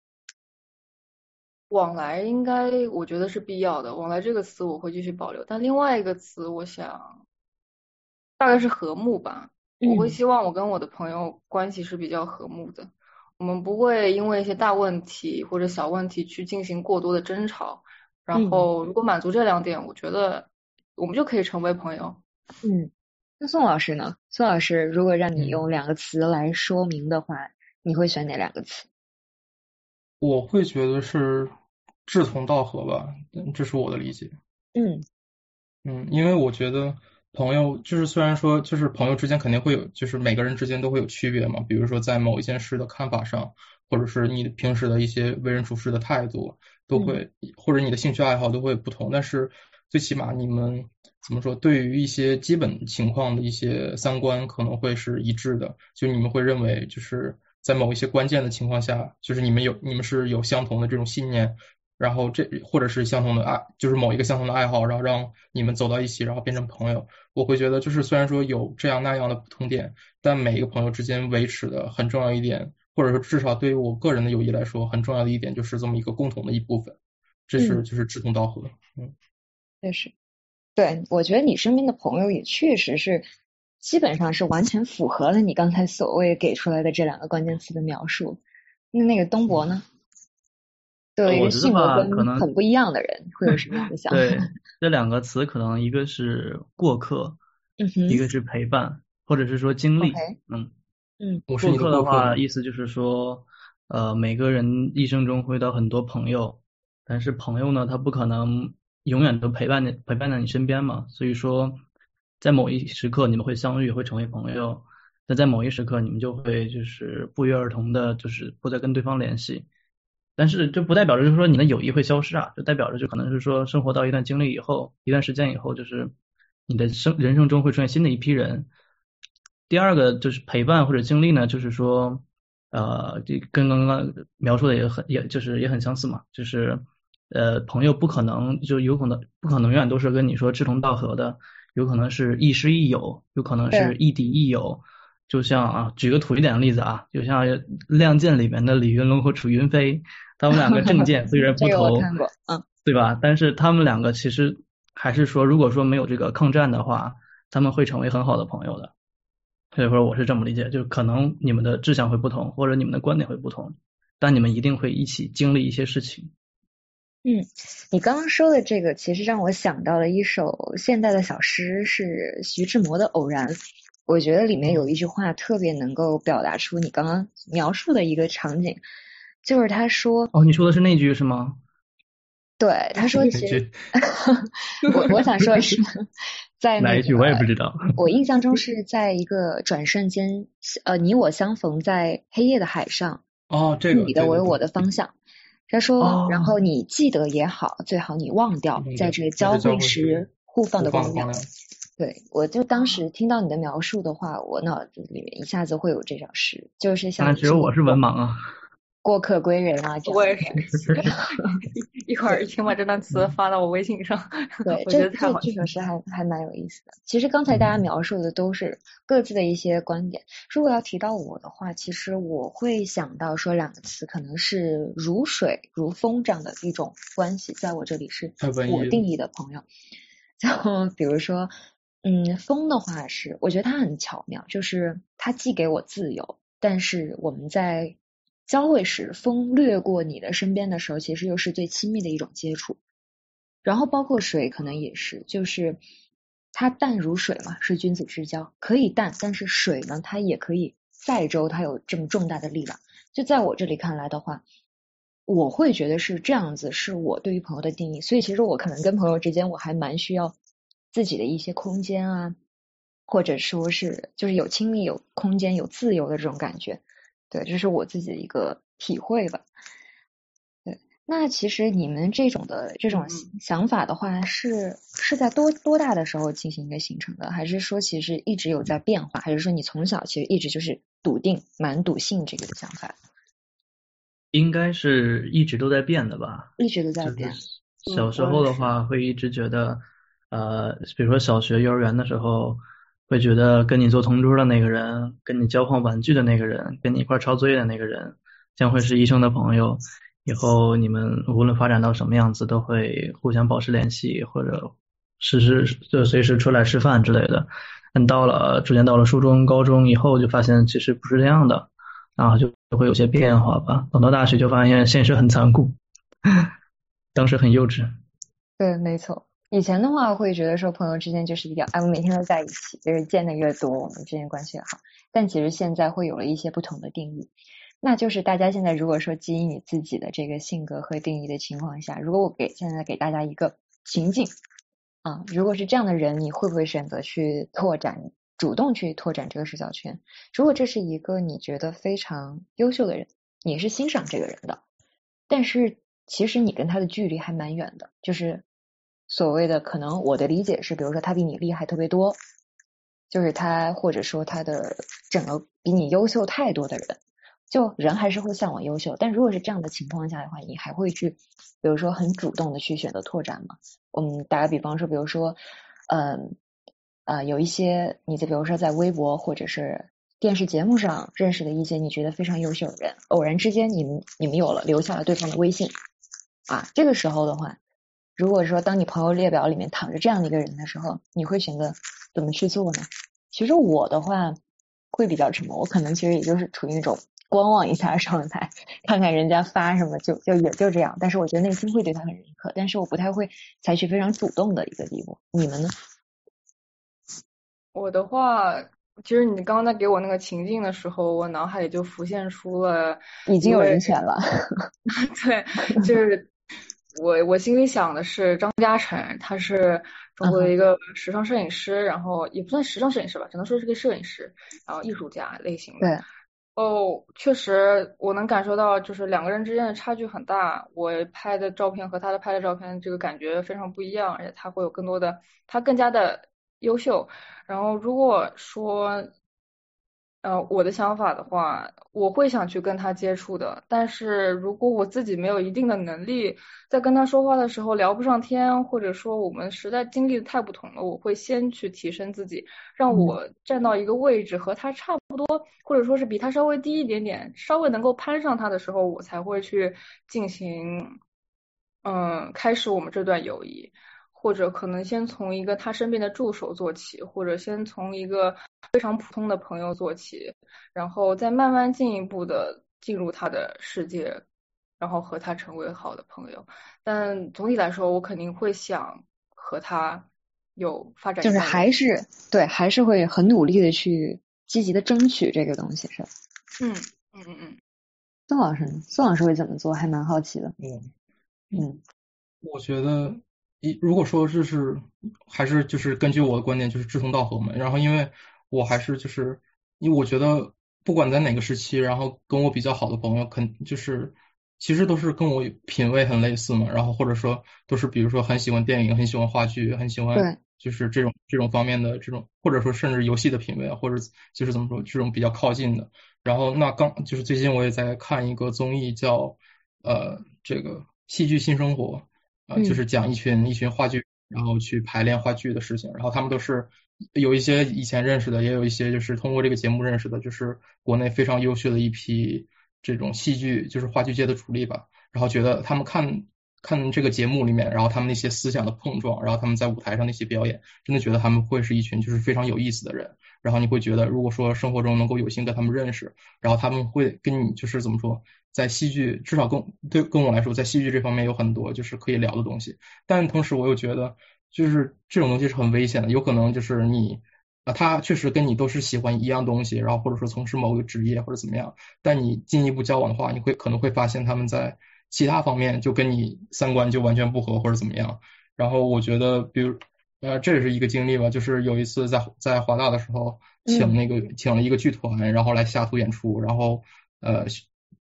Speaker 5: 往来应该我觉得是必要的，往来这个词我会继续保留，但另外一个词我想大概是和睦吧。我会
Speaker 1: 嗯
Speaker 5: 希望我跟我的朋友关系是比较和睦的，我们不会因为一些大问题或者小问题去进行过多的争吵，然
Speaker 1: 嗯
Speaker 5: 后如果满足这两点，我觉得我们就可以成为朋友。
Speaker 1: 嗯，那宋老师呢？宋老师，如果让你
Speaker 4: 嗯
Speaker 1: 用两个词来说明的话，你会选哪两个词？
Speaker 4: 我会觉得是志同道合吧，嗯这是我的理解。
Speaker 1: 嗯
Speaker 4: 嗯，因为我觉得朋友就是虽然说就是朋友之间肯定会有，就是每个人之间都会有区别嘛，比如说在某一件事的看法上，或者是你平时的一些为人处事的态度，都会或者你的兴趣爱好都会不同，但是最起码你们怎么说，对于一些基本情况的一些三观可能会是一致的，就你们会认为就是在某一些关键的情况下，就是你们有你们是有相同的这种信念。然后这或者是相同的爱，就是某一个相同的爱好，然后让你们走到一起，然后变成朋友。我会觉得，就是虽然说有这样那样的不同点，但每一个朋友之间维持的很重要一点，或者说至少对于我个人的友谊来说，很重要的一点就是这么一个共同的一部分，这是就是志同道合。嗯，
Speaker 1: 确实，对，我觉得你身边的朋友也确实是，基本上是完全符合了你刚才所谓给出来的这两个关键词的描述。那那个东博呢？作为一个
Speaker 9: 我觉得
Speaker 1: 性格
Speaker 9: 吧，可能
Speaker 1: 跟很不一样的人，会有什么样的想法？
Speaker 9: 对这两个词，可能一个是过客，
Speaker 1: 嗯哼
Speaker 9: 一个是陪伴，或者是说经历。
Speaker 1: ，OK，
Speaker 9: 嗯，
Speaker 1: 嗯
Speaker 4: 我是
Speaker 9: 过
Speaker 4: 你的过客
Speaker 9: 客的话，
Speaker 4: 吗？
Speaker 9: 意思就是说，呃，每个人一生中会遇到很多朋友，但是朋友呢，他不可能永远都陪伴你陪伴在你身边嘛，所以说，在某一时刻你们会相遇，会成为朋友，那在某一时刻你们就会就是不约而同的，就是不再跟对方联系。但是这不代表着就是说你的友谊会消失啊，就代表着就可能是说生活到一段经历以后，一段时间以后，就是你的生人生中会出现新的一批人。第二个就是陪伴或者经历呢，就是说，呃，这跟刚刚描述的也很也就是也很相似嘛，就是呃朋友不可能就有可能不可能永远都是跟你说志同道合的，有可能是亦师亦友，有可能是亦敌亦友。就像啊，举个土一点的例子啊，就像《亮剑》里面的李云龙和楚云飞，他们两个政见虽然不
Speaker 1: 这个我
Speaker 9: 同，
Speaker 1: 看过，嗯，
Speaker 9: 对吧？但是他们两个其实还是说，如果说没有这个抗战的话，他们会成为很好的朋友的。所以说我是这么理解，就可能你们的志向会不同，或者你们的观点会不同，但你们一定会一起经历一些事情。
Speaker 1: 嗯，你刚刚说的这个，其实让我想到了一首现代的小诗，是徐志摩的《偶然》。我觉得里面有一句话特别能够表达出你刚刚描述的一个场景，就是他说，
Speaker 9: 哦，你说的是那句是吗？
Speaker 1: 对，他说其实我我想说的是，在那
Speaker 9: 哪一句我也不知道。
Speaker 1: 我印象中是在一个转瞬间，呃，你我相逢在黑夜的海上，
Speaker 4: 哦，这个
Speaker 1: 你的为我的方向。他说，
Speaker 9: 哦
Speaker 1: 然后你记得也好，最好你忘掉，
Speaker 4: 嗯
Speaker 1: 在这
Speaker 4: 在交
Speaker 1: 交汇时
Speaker 4: 汇时
Speaker 1: 互放的
Speaker 4: 互放
Speaker 1: 光亮。
Speaker 4: 光亮
Speaker 1: 对，我就当时听到你的描述的话，我脑子里面一下子会有这首诗，就是像
Speaker 9: 看来只有我是文盲啊。
Speaker 1: 过客归人啊，这样
Speaker 5: 我也是，一会儿请把这段词发到我微信上。
Speaker 1: 对，
Speaker 5: 我觉
Speaker 1: 这
Speaker 5: 得太好笑
Speaker 1: 这这首诗还还蛮有意思的。其实刚才大家描述的都是各自的一些观点。如果要提到我的话，其实我会想到说两个词，可能是如水如风这样的一种关系，在我这里是
Speaker 4: 太文艺了
Speaker 1: 我定义的朋友。就比如说，嗯，风的话是，我觉得它很巧妙，就是它既给我自由，但是我们在交汇时，风掠过你的身边的时候，其实又是最亲密的一种接触。然后包括水可能也是，就是它淡如水嘛，是君子之交，可以淡，但是水呢，它也可以载舟，它有这么重大的力量。就在我这里看来的话，我会觉得是这样子，是我对于朋友的定义。所以其实我可能跟朋友之间，我还蛮需要自己的一些空间啊，或者说是就是有亲密、有空间、有自由的这种感觉。对，这是我自己的一个体会吧。对， 那其实你们这种的这种想法的话是，是是在多多大的时候进行一个形成的，还是说其实一直有在变化，还是说你从小其实一直就是笃定蛮笃信这个的想法？
Speaker 9: 应该是一直都在变的吧。
Speaker 1: 一直都在变。
Speaker 9: 就是小时候的话会一直觉得，呃，比如说小学、幼儿园的时候，会觉得跟你做同桌的那个人，跟你交换玩具的那个人，跟你一块抄作业的那个人，将会是一生的朋友。以后你们无论发展到什么样子，都会互相保持联系，或者时时就随时出来吃饭之类的。但到了逐渐到了初中、高中以后，就发现其实不是这样的，然后就会有些变化吧。等到大学就发现现实很残酷，当时很幼稚。
Speaker 1: 对，没错。以前的话会觉得说朋友之间就是比较，哎，我们每天都在一起，就是见的越多，我们之间关系越好。但其实现在会有了一些不同的定义。那就是大家现在如果说基于你自己的这个性格和定义的情况下，如果我给现在给大家一个情境啊，如果是这样的人，你会不会选择去拓展，主动去拓展这个社交圈？如果这是一个你觉得非常优秀的人，你是欣赏这个人的，但是其实你跟他的距离还蛮远的，就是所谓的可能我的理解是，比如说他比你厉害特别多，就是他或者说他的整个比你优秀太多的人。就人还是会向往优秀，但如果是这样的情况下的话，你还会去比如说很主动的去选择拓展吗？我们打个比方说，比如说嗯呃有一些你在比如说在微博或者是电视节目上认识的一些你觉得非常优秀的人，偶然之间你们你们有了留下了对方的微信啊，这个时候的话，如果说当你朋友列表里面躺着这样的一个人的时候，你会选择怎么去做呢？其实我的话会比较沉默，我可能其实也就是处于一种观望一下状态，看看人家发什么，就就也就这样。但是我觉得内心会对他很认可，但是我不太会采取非常主动的一个地步。你们呢？
Speaker 5: 我的话，其实你刚刚在给我那个情境的时候，我脑海里就浮现出了
Speaker 1: 已经有人选了。
Speaker 5: 对，就是我我心里想的是张嘉诚，他是中国的一个时尚摄影师，然后也不算时尚摄影师吧，只能说是个摄影师，然后艺术家类型的。
Speaker 1: 对。
Speaker 5: 哦，确实我能感受到，就是两个人之间的差距很大。我拍的照片和他的拍的照片，这个感觉非常不一样，而且他会有更多的，他更加的优秀。然后如果说，呃，我的想法的话，我会想去跟他接触的。但是如果我自己没有一定的能力，在跟他说话的时候聊不上天，或者说我们实在经历的太不同了，我会先去提升自己，让我站到一个位置和他差不多，或者说是比他稍微低一点点，稍微能够攀上他的时候，我才会去进行，嗯，开始我们这段友谊。或者可能先从一个他身边的助手做起，或者先从一个非常普通的朋友做起，然后再慢慢进一步的进入他的世界，然后和他成为好的朋友。但总体来说，我肯定会想和他有发展，
Speaker 1: 就是还是对，还是会很努力的去积极的争取这个东西，是吧？
Speaker 5: 嗯嗯嗯嗯。
Speaker 1: 宋老师，宋老师会怎么做？还蛮好奇的。
Speaker 4: 嗯
Speaker 1: 嗯，
Speaker 4: 我觉得。一如果说这是还是就是根据我的观点就是志同道合嘛，然后因为我还是就是因为我觉得不管在哪个时期，然后跟我比较好的朋友肯就是其实都是跟我品味很类似嘛，然后或者说都是比如说很喜欢电影，很喜欢话剧，很喜欢就是这种这种方面的这种，或者说甚至游戏的品味啊，或者就是怎么说这种比较靠近的。然后那刚就是最近我也在看一个综艺叫呃这个戏剧新生活。呃，就是讲一群一群话剧，然后去排练话剧的事情，然后他们都是有一些以前认识的，也有一些就是通过这个节目认识的，就是国内非常优秀的一批这种戏剧，就是话剧界的主力吧。然后觉得他们看看这个节目里面，然后他们那些思想的碰撞，然后他们在舞台上那些表演，真的觉得他们会是一群就是非常有意思的人。然后你会觉得，如果说生活中能够有幸跟他们认识，然后他们会跟你就是怎么说？在戏剧至少跟对跟我来说，在戏剧这方面有很多就是可以聊的东西，但同时我又觉得就是这种东西是很危险的，有可能就是你啊，他确实跟你都是喜欢一样东西，然后或者说从事某个职业或者怎么样，但你进一步交往的话，你会可能会发现他们在其他方面就跟你三观就完全不合或者怎么样。然后我觉得，比如呃，这也是一个经历吧，就是有一次在在华大的时候，请那个、嗯、请了一个剧团，然后来下图演出，然后呃。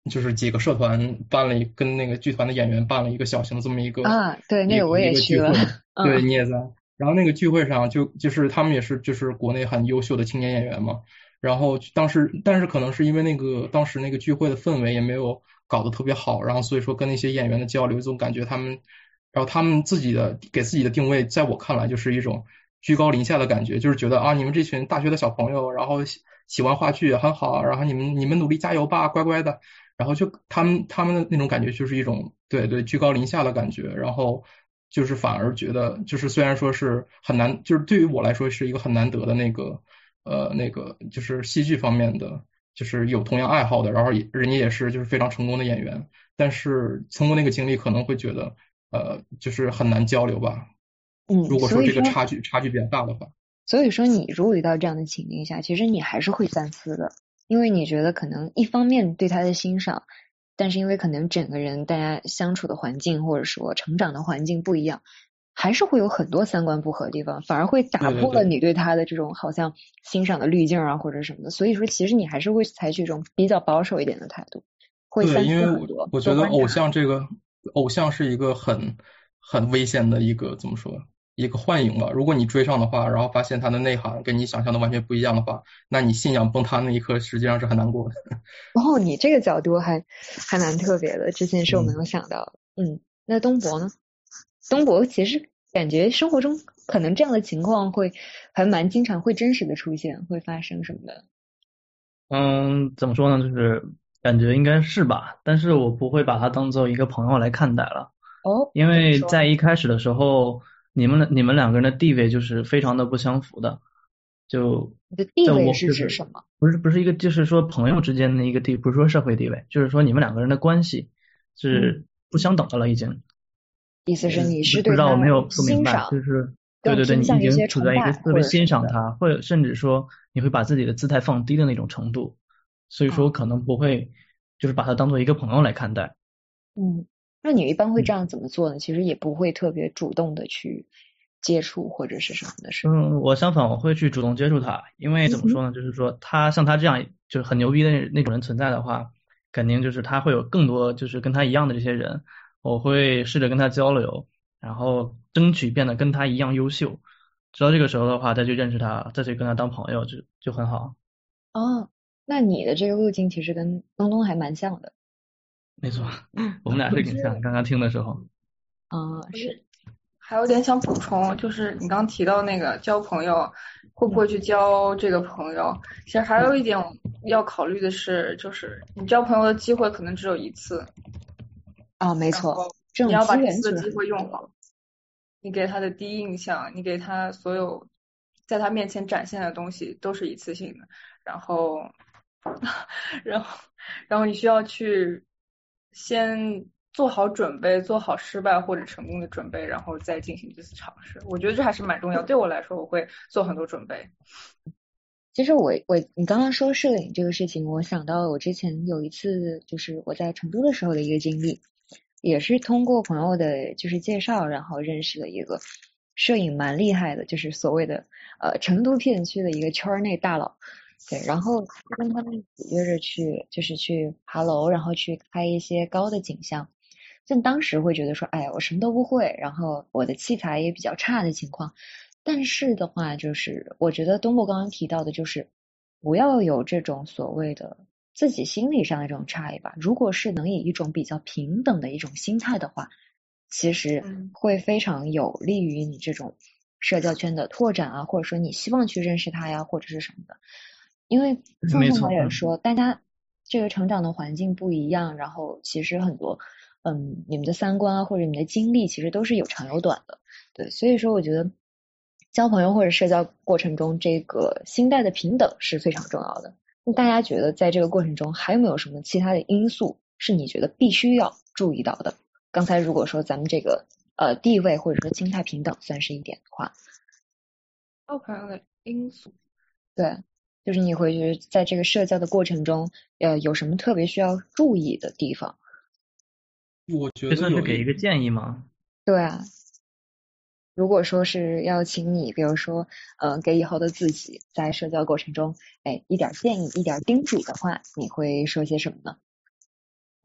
Speaker 4: 就是几个社团办了一跟那个剧团的演员办了一个小型的这么一个
Speaker 1: 啊，对，那个我也去了，
Speaker 4: 对，你也在。然后那个聚会上就就是他们也是就是国内很优秀的青年演员嘛。然后当时但是可能是因为那个当时那个聚会的氛围也没有搞得特别好，然后所以说跟那些演员的交流总感觉他们，然后他们自己的给自己的定位，在我看来就是一种居高临下的感觉，就是觉得啊你们这群大学的小朋友，然后喜喜欢话剧很好，然后你们你们努力加油吧，乖乖的。然后就他们他们的那种感觉就是一种对对居高临下的感觉，然后就是反而觉得就是虽然说是很难，就是对于我来说是一个很难得的那个呃那个就是戏剧方面的，就是有同样爱好的，然后人家也是就是非常成功的演员，但是通过那个经历可能会觉得呃就是很难交流吧。
Speaker 1: 嗯，
Speaker 4: 如果说这个差距差距比较大的话。
Speaker 1: 所以说你如果遇到这样的情境下，其实你还是会三思的。因为你觉得可能一方面对他的欣赏，但是因为可能整个人大家相处的环境或者说成长的环境不一样，还是会有很多三观不合的地方，反而会打破了你对他的这种好像欣赏的滤镜啊或者什么的。所以说其实你还是会采取一种比较保守一点的态度，会三思很多。
Speaker 4: 对，因为我觉得偶像这个偶像是一个很很危险的一个怎么说一个幻影吧。如果你追上的话，然后发现它的内涵跟你想象的完全不一样的话，那你信仰崩塌那一刻实际上是很难过的。
Speaker 1: 哦，你这个角度还还蛮特别的，之前是我没有想到的。嗯, 嗯，那东博呢？东博其实感觉生活中可能这样的情况会还蛮经常会真实的出现，会发生什么的？
Speaker 9: 嗯，怎么说呢？就是感觉应该是吧，但是我不会把它当做一个朋友来看待了。
Speaker 1: 哦，
Speaker 9: 因为在一开始的时候。你们你们两个人的地位就是非常的不相符的，就
Speaker 1: 你的地位是指什么？
Speaker 9: 不是不是一个，就是说朋友之间的一个地，不是说社会地位，就是说你们两个人的关系是不相等的了，已经。
Speaker 1: 嗯、意思是你是
Speaker 9: 对他不知道我没有说明白，
Speaker 1: 欣赏，
Speaker 9: 就是对对对，你已经处在一个特别欣赏他，或者甚至说你会把自己的姿态放低的那种程度，所以说可能不会就是把他当做一个朋友来看待。
Speaker 1: 嗯。那你一般会这样怎么做呢？嗯、其实也不会特别主动的去接触或者是什么的事。
Speaker 9: 嗯，我相反我会去主动接触他，因为怎么说呢，嗯、就是说他像他这样就是很牛逼的那种人存在的话，肯定就是他会有更多就是跟他一样的这些人，我会试着跟他交流，然后争取变得跟他一样优秀，直到这个时候的话再去认识他，再去跟他当朋友就就很好。
Speaker 1: 哦，那你的这个路径其实跟东东还蛮像的。
Speaker 9: 没错，我们俩是挺像。刚刚听的时候，
Speaker 1: 啊、嗯，是。
Speaker 5: 还有点想补充，就是你刚提到那个交朋友，会不会去交这个朋友？其实还有一点要考虑的是，就是你交朋友的机会可能只有一次。
Speaker 1: 啊，没错，
Speaker 5: 你要把这次的机会用好。你给他的第一印象，你给他所有在他面前展现的东西都是一次性的，然后，然后，然后你需要去。先做好准备，做好失败或者成功的准备，然后再进行这次尝试。我觉得这还是蛮重要。对我来说，我会做很多准备。
Speaker 1: 其实我我你刚刚说摄影这个事情，我想到了我之前有一次就是我在成都的时候的一个经历，也是通过朋友的就是介绍，然后认识了一个摄影蛮厉害的，就是所谓的呃成都片区的一个圈内大佬。对，然后跟他们一起约着去，就是去爬楼，然后去拍一些高的景象。就当时会觉得说，哎，我什么都不会，然后我的器材也比较差的情况。但是的话，就是我觉得东博刚刚提到的，就是不要有这种所谓的自己心理上的这种差异吧。如果是能以一种比较平等的一种心态的话，其实会非常有利于你这种社交圈的拓展啊，或者说你希望去认识他呀，或者是什么的。因为像宋导演说，大家这个成长的环境不一样，然后其实很多，嗯，你们的三观啊或者你们的经历其实都是有长有短的，对，所以说我觉得交朋友或者社交过程中，这个心态的平等是非常重要的。那大家觉得在这个过程中还有没有什么其他的因素是你觉得必须要注意到的？刚才如果说咱们这个呃地位或者说心态平等算是一点的话，
Speaker 5: 交朋友的因素，
Speaker 1: 对。就是你会觉得在这个社交的过程中，呃，有什么特别需要注意的地方？
Speaker 4: 我觉得
Speaker 9: 这算是给一个建议吗？
Speaker 1: 对啊，如果说是要请你，比如说，呃，给以后的自己在社交过程中，哎，一点建议、一点叮嘱的话，你会说些什么呢？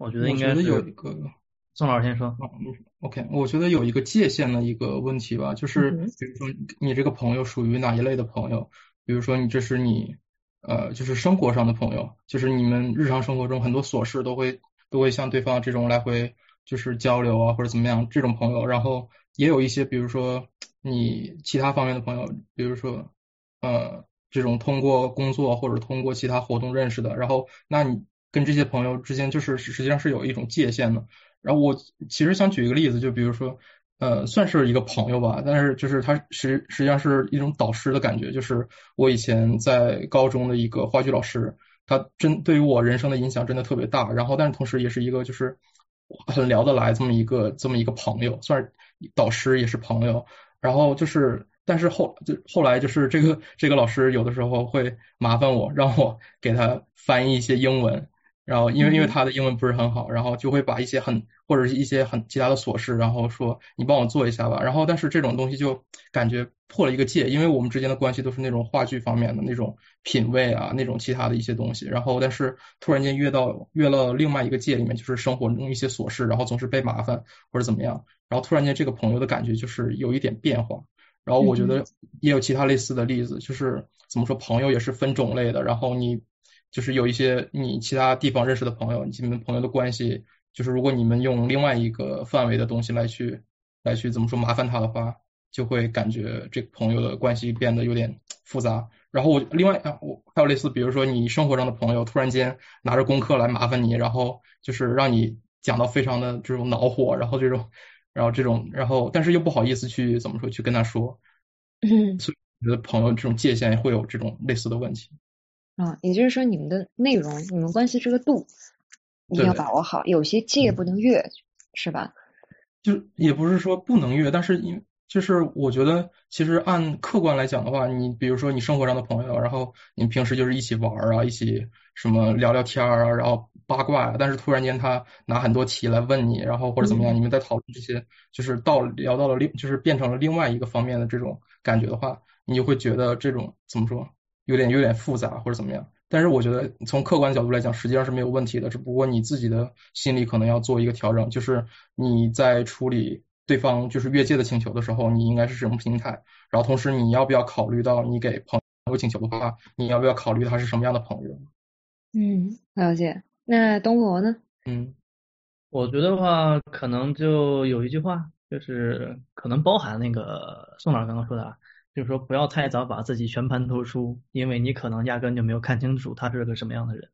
Speaker 9: 我觉得应该是。
Speaker 4: 我觉得有一个，
Speaker 9: 宋老师先说。
Speaker 4: 嗯 ，OK， 我觉得有一个界限的一个问题吧，就是比如说你这个朋友属于哪一类的朋友，比如说你这是你呃就是生活上的朋友，就是你们日常生活中很多琐事都会都会像对方这种来回就是交流啊或者怎么样这种朋友，然后也有一些比如说你其他方面的朋友，比如说呃这种通过工作或者通过其他活动认识的，然后那你跟这些朋友之间就是实际上是有一种界限的。然后我其实想举一个例子，就比如说呃算是一个朋友吧，但是就是他实实际上是一种导师的感觉，就是我以前在高中的一个话剧老师，他真对于我人生的影响真的特别大，然后但是同时也是一个就是很聊得来这么一个这么一个朋友，算是导师也是朋友，然后就是但是后就后来就是这个这个老师有的时候会麻烦我，让我给他翻译一些英文，然后因为因为他的英文不是很好，然后就会把一些很或者是一些很其他的琐事，然后说你帮我做一下吧，然后但是这种东西就感觉破了一个界，因为我们之间的关系都是那种话剧方面的那种品味啊，那种其他的一些东西，然后但是突然间越到越了另外一个界里面，就是生活中一些琐事，然后总是被麻烦或者怎么样，然后突然间这个朋友的感觉就是有一点变化。然后我觉得也有其他类似的例子，就是怎么说朋友也是分种类的，然后你就是有一些你其他地方认识的朋友，你们朋友的关系就是如果你们用另外一个范围的东西来去来去怎么说麻烦他的话，就会感觉这个朋友的关系变得有点复杂。然后我另外啊，我还有类似，比如说你生活上的朋友突然间拿着功课来麻烦你，然后就是让你讲到非常的这种恼火，然后这种然后这种然后但是又不好意思去怎么说去跟他说，
Speaker 1: 嗯，
Speaker 4: 所以我觉得朋友这种界限会有这种类似的问题。
Speaker 1: 啊，也就是说你们的内容，你们关系这个度一定要把握好，有些界不能越，是吧？
Speaker 4: 就也不是说不能越，但是因就是我觉得其实按客观来讲的话，你比如说你生活上的朋友，然后你平时就是一起玩啊，一起什么聊聊天啊，然后八卦啊，但是突然间他拿很多题来问你，然后或者怎么样，你们在讨论这些，就是到聊到了另就是变成了另外一个方面的这种感觉的话，你就会觉得这种怎么说有点有点复杂或者怎么样。但是我觉得从客观角度来讲，实际上是没有问题的，只不过你自己的心里可能要做一个调整，就是你在处理对方就是越界的请求的时候，你应该是什么心态，然后同时你要不要考虑到你给朋友请求的话，你要不要考虑他是什么样的朋友。
Speaker 1: 嗯，了解。那东罗呢？
Speaker 9: 嗯，我觉得话可能就有一句话，就是可能包含那个宋老师刚刚说的啊，就是说不要太早把自己全盘托出，因为你可能压根就没有看清楚他是个什么样的人。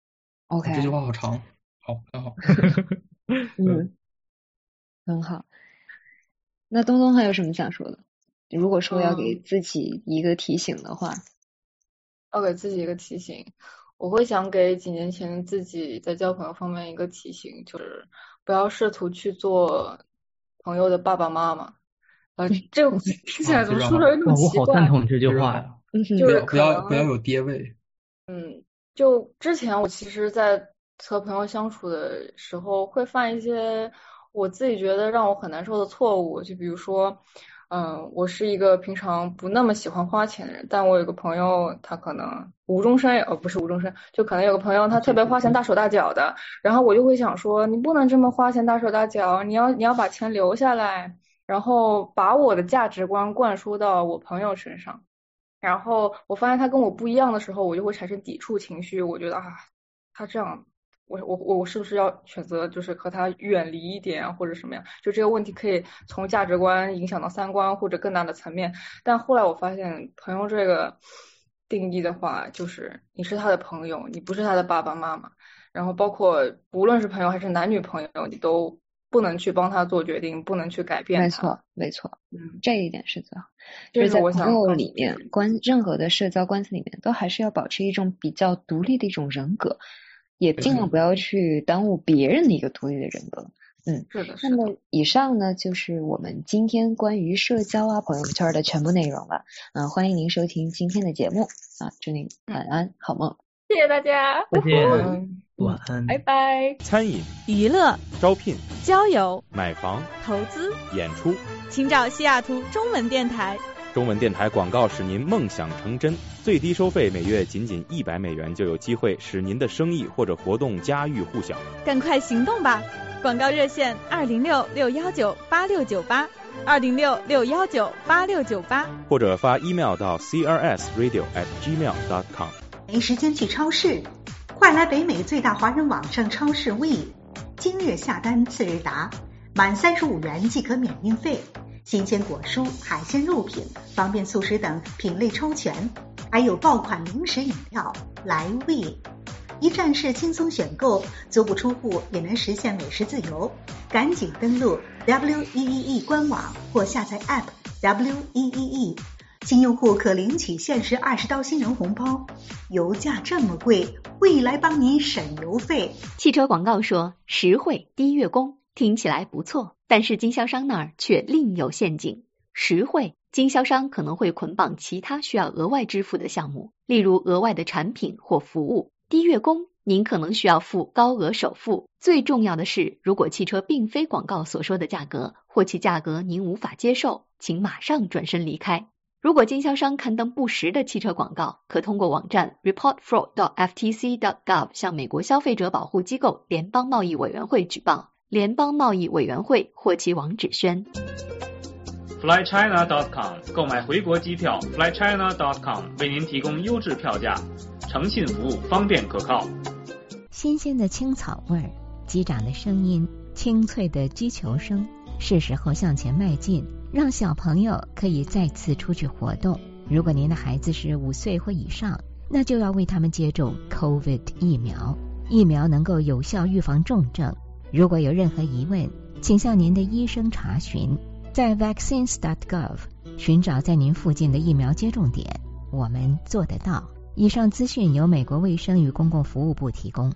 Speaker 1: OK，
Speaker 4: 这句话好长，好，很好。
Speaker 1: 嗯，很好。那东东还有什么想说的？如果说要给自己一个提醒的话，
Speaker 5: 要给自己一个提醒，我会想给几年前自己在交朋友方面一个提醒，就是不要试图去做朋友的爸爸妈妈。呃，这个听起来怎么说出来有点奇怪？
Speaker 9: 我好赞同这句话呀，
Speaker 5: 就是
Speaker 4: 不要不要有爹味。
Speaker 5: 嗯，就之前我其实，在和朋友相处的时候，会犯一些我自己觉得让我很难受的错误，就比如说，嗯，我是一个平常不那么喜欢花钱的人，但我有个朋友，他可能无中生有，呃，不是无中生，就可能有个朋友他特别花钱大手大脚的，然后我就会想说，你不能这么花钱大手大脚，你要你要把钱留下来，然后把我的价值观灌输到我朋友身上。然后我发现他跟我不一样的时候，我就会产生抵触情绪，我觉得啊，他这样。我我我我是不是要选择就是和他远离一点或者什么样？就这个问题可以从价值观影响到三观或者更大的层面。但后来我发现朋友这个定义的话，就是你是他的朋友，你不是他的爸爸妈妈。然后包括无论是朋友还是男女朋友，你都不能去帮他做决定，不能去改变他。
Speaker 1: 没错，没错，
Speaker 5: 嗯，
Speaker 1: 这一点是最好。
Speaker 5: 就是
Speaker 1: 在朋友里面，关任何的社交关系里面，都还是要保持一种比较独立的一种人格。也尽量不要去耽误别人的一个独立的人格。嗯，
Speaker 5: 是的。
Speaker 1: 那么以上呢，就是我们今天关于社交啊朋友圈的全部内容了。嗯、呃，欢迎您收听今天的节目啊，祝您晚安，好梦。
Speaker 5: 谢谢大家，
Speaker 9: 再见，晚安，
Speaker 5: 拜拜。
Speaker 10: 餐饮、
Speaker 11: 娱乐、
Speaker 10: 招聘、
Speaker 11: 交友、
Speaker 10: 买房、
Speaker 11: 投资、
Speaker 10: 演出，
Speaker 11: 请找西雅图中文电台。
Speaker 10: 中文电台广告使您梦想成真，最低收费每月仅仅一百美元，就有机会使您的生意或者活动家喻户晓。
Speaker 11: 赶快行动吧！广告热线二零六六幺九八六九八，二零六六幺九八六九八，
Speaker 10: 或者发 email 到 c r s radio at gmail dot com。
Speaker 8: 没时间去超市，快来北美最大华人网上超市 We， 今日下单次日达，满三十五元即可免运费。新鲜果蔬、海鲜肉品、方便速食等品类超全，还有爆款零食饮料。来 We， 一站式轻松选购，足不出户也能实现美食自由。赶紧登录 W E E E 官网或下载 App W E E E。新用户可领取限时二十刀新人红包。油价这么贵，未来帮你省油费。
Speaker 6: 汽车广告说实惠低月供，听起来不错，但是经销商那儿却另有陷阱。实惠，经销商可能会捆绑其他需要额外支付的项目，例如额外的产品或服务。低月供，您可能需要付高额首付。最重要的是，如果汽车并非广告所说的价格，或其价格您无法接受，请马上转身离开。如果经销商刊登不实的汽车广告，可通过网站 report fraud dot f t c dot gov 向美国消费者保护机构联邦贸易委员会举报。联邦贸易委员会或其网址宣。
Speaker 12: fly china dot com 购买回国机票 fly china dot com 为您提供优质票价，诚信服务，方便可靠。
Speaker 7: 新鲜的青草味儿，击掌的声音，清脆的击球声，是时候向前迈进，让小朋友可以再次出去活动。如果您的孩子是五岁或以上，那就要为他们接种 COVID 疫苗。疫苗能够有效预防重症。如果有任何疑问，请向您的医生查询。在 vaccines dot gov 寻找在您附近的疫苗接种点，我们做得到。以上资讯由美国卫生与公共服务部提供。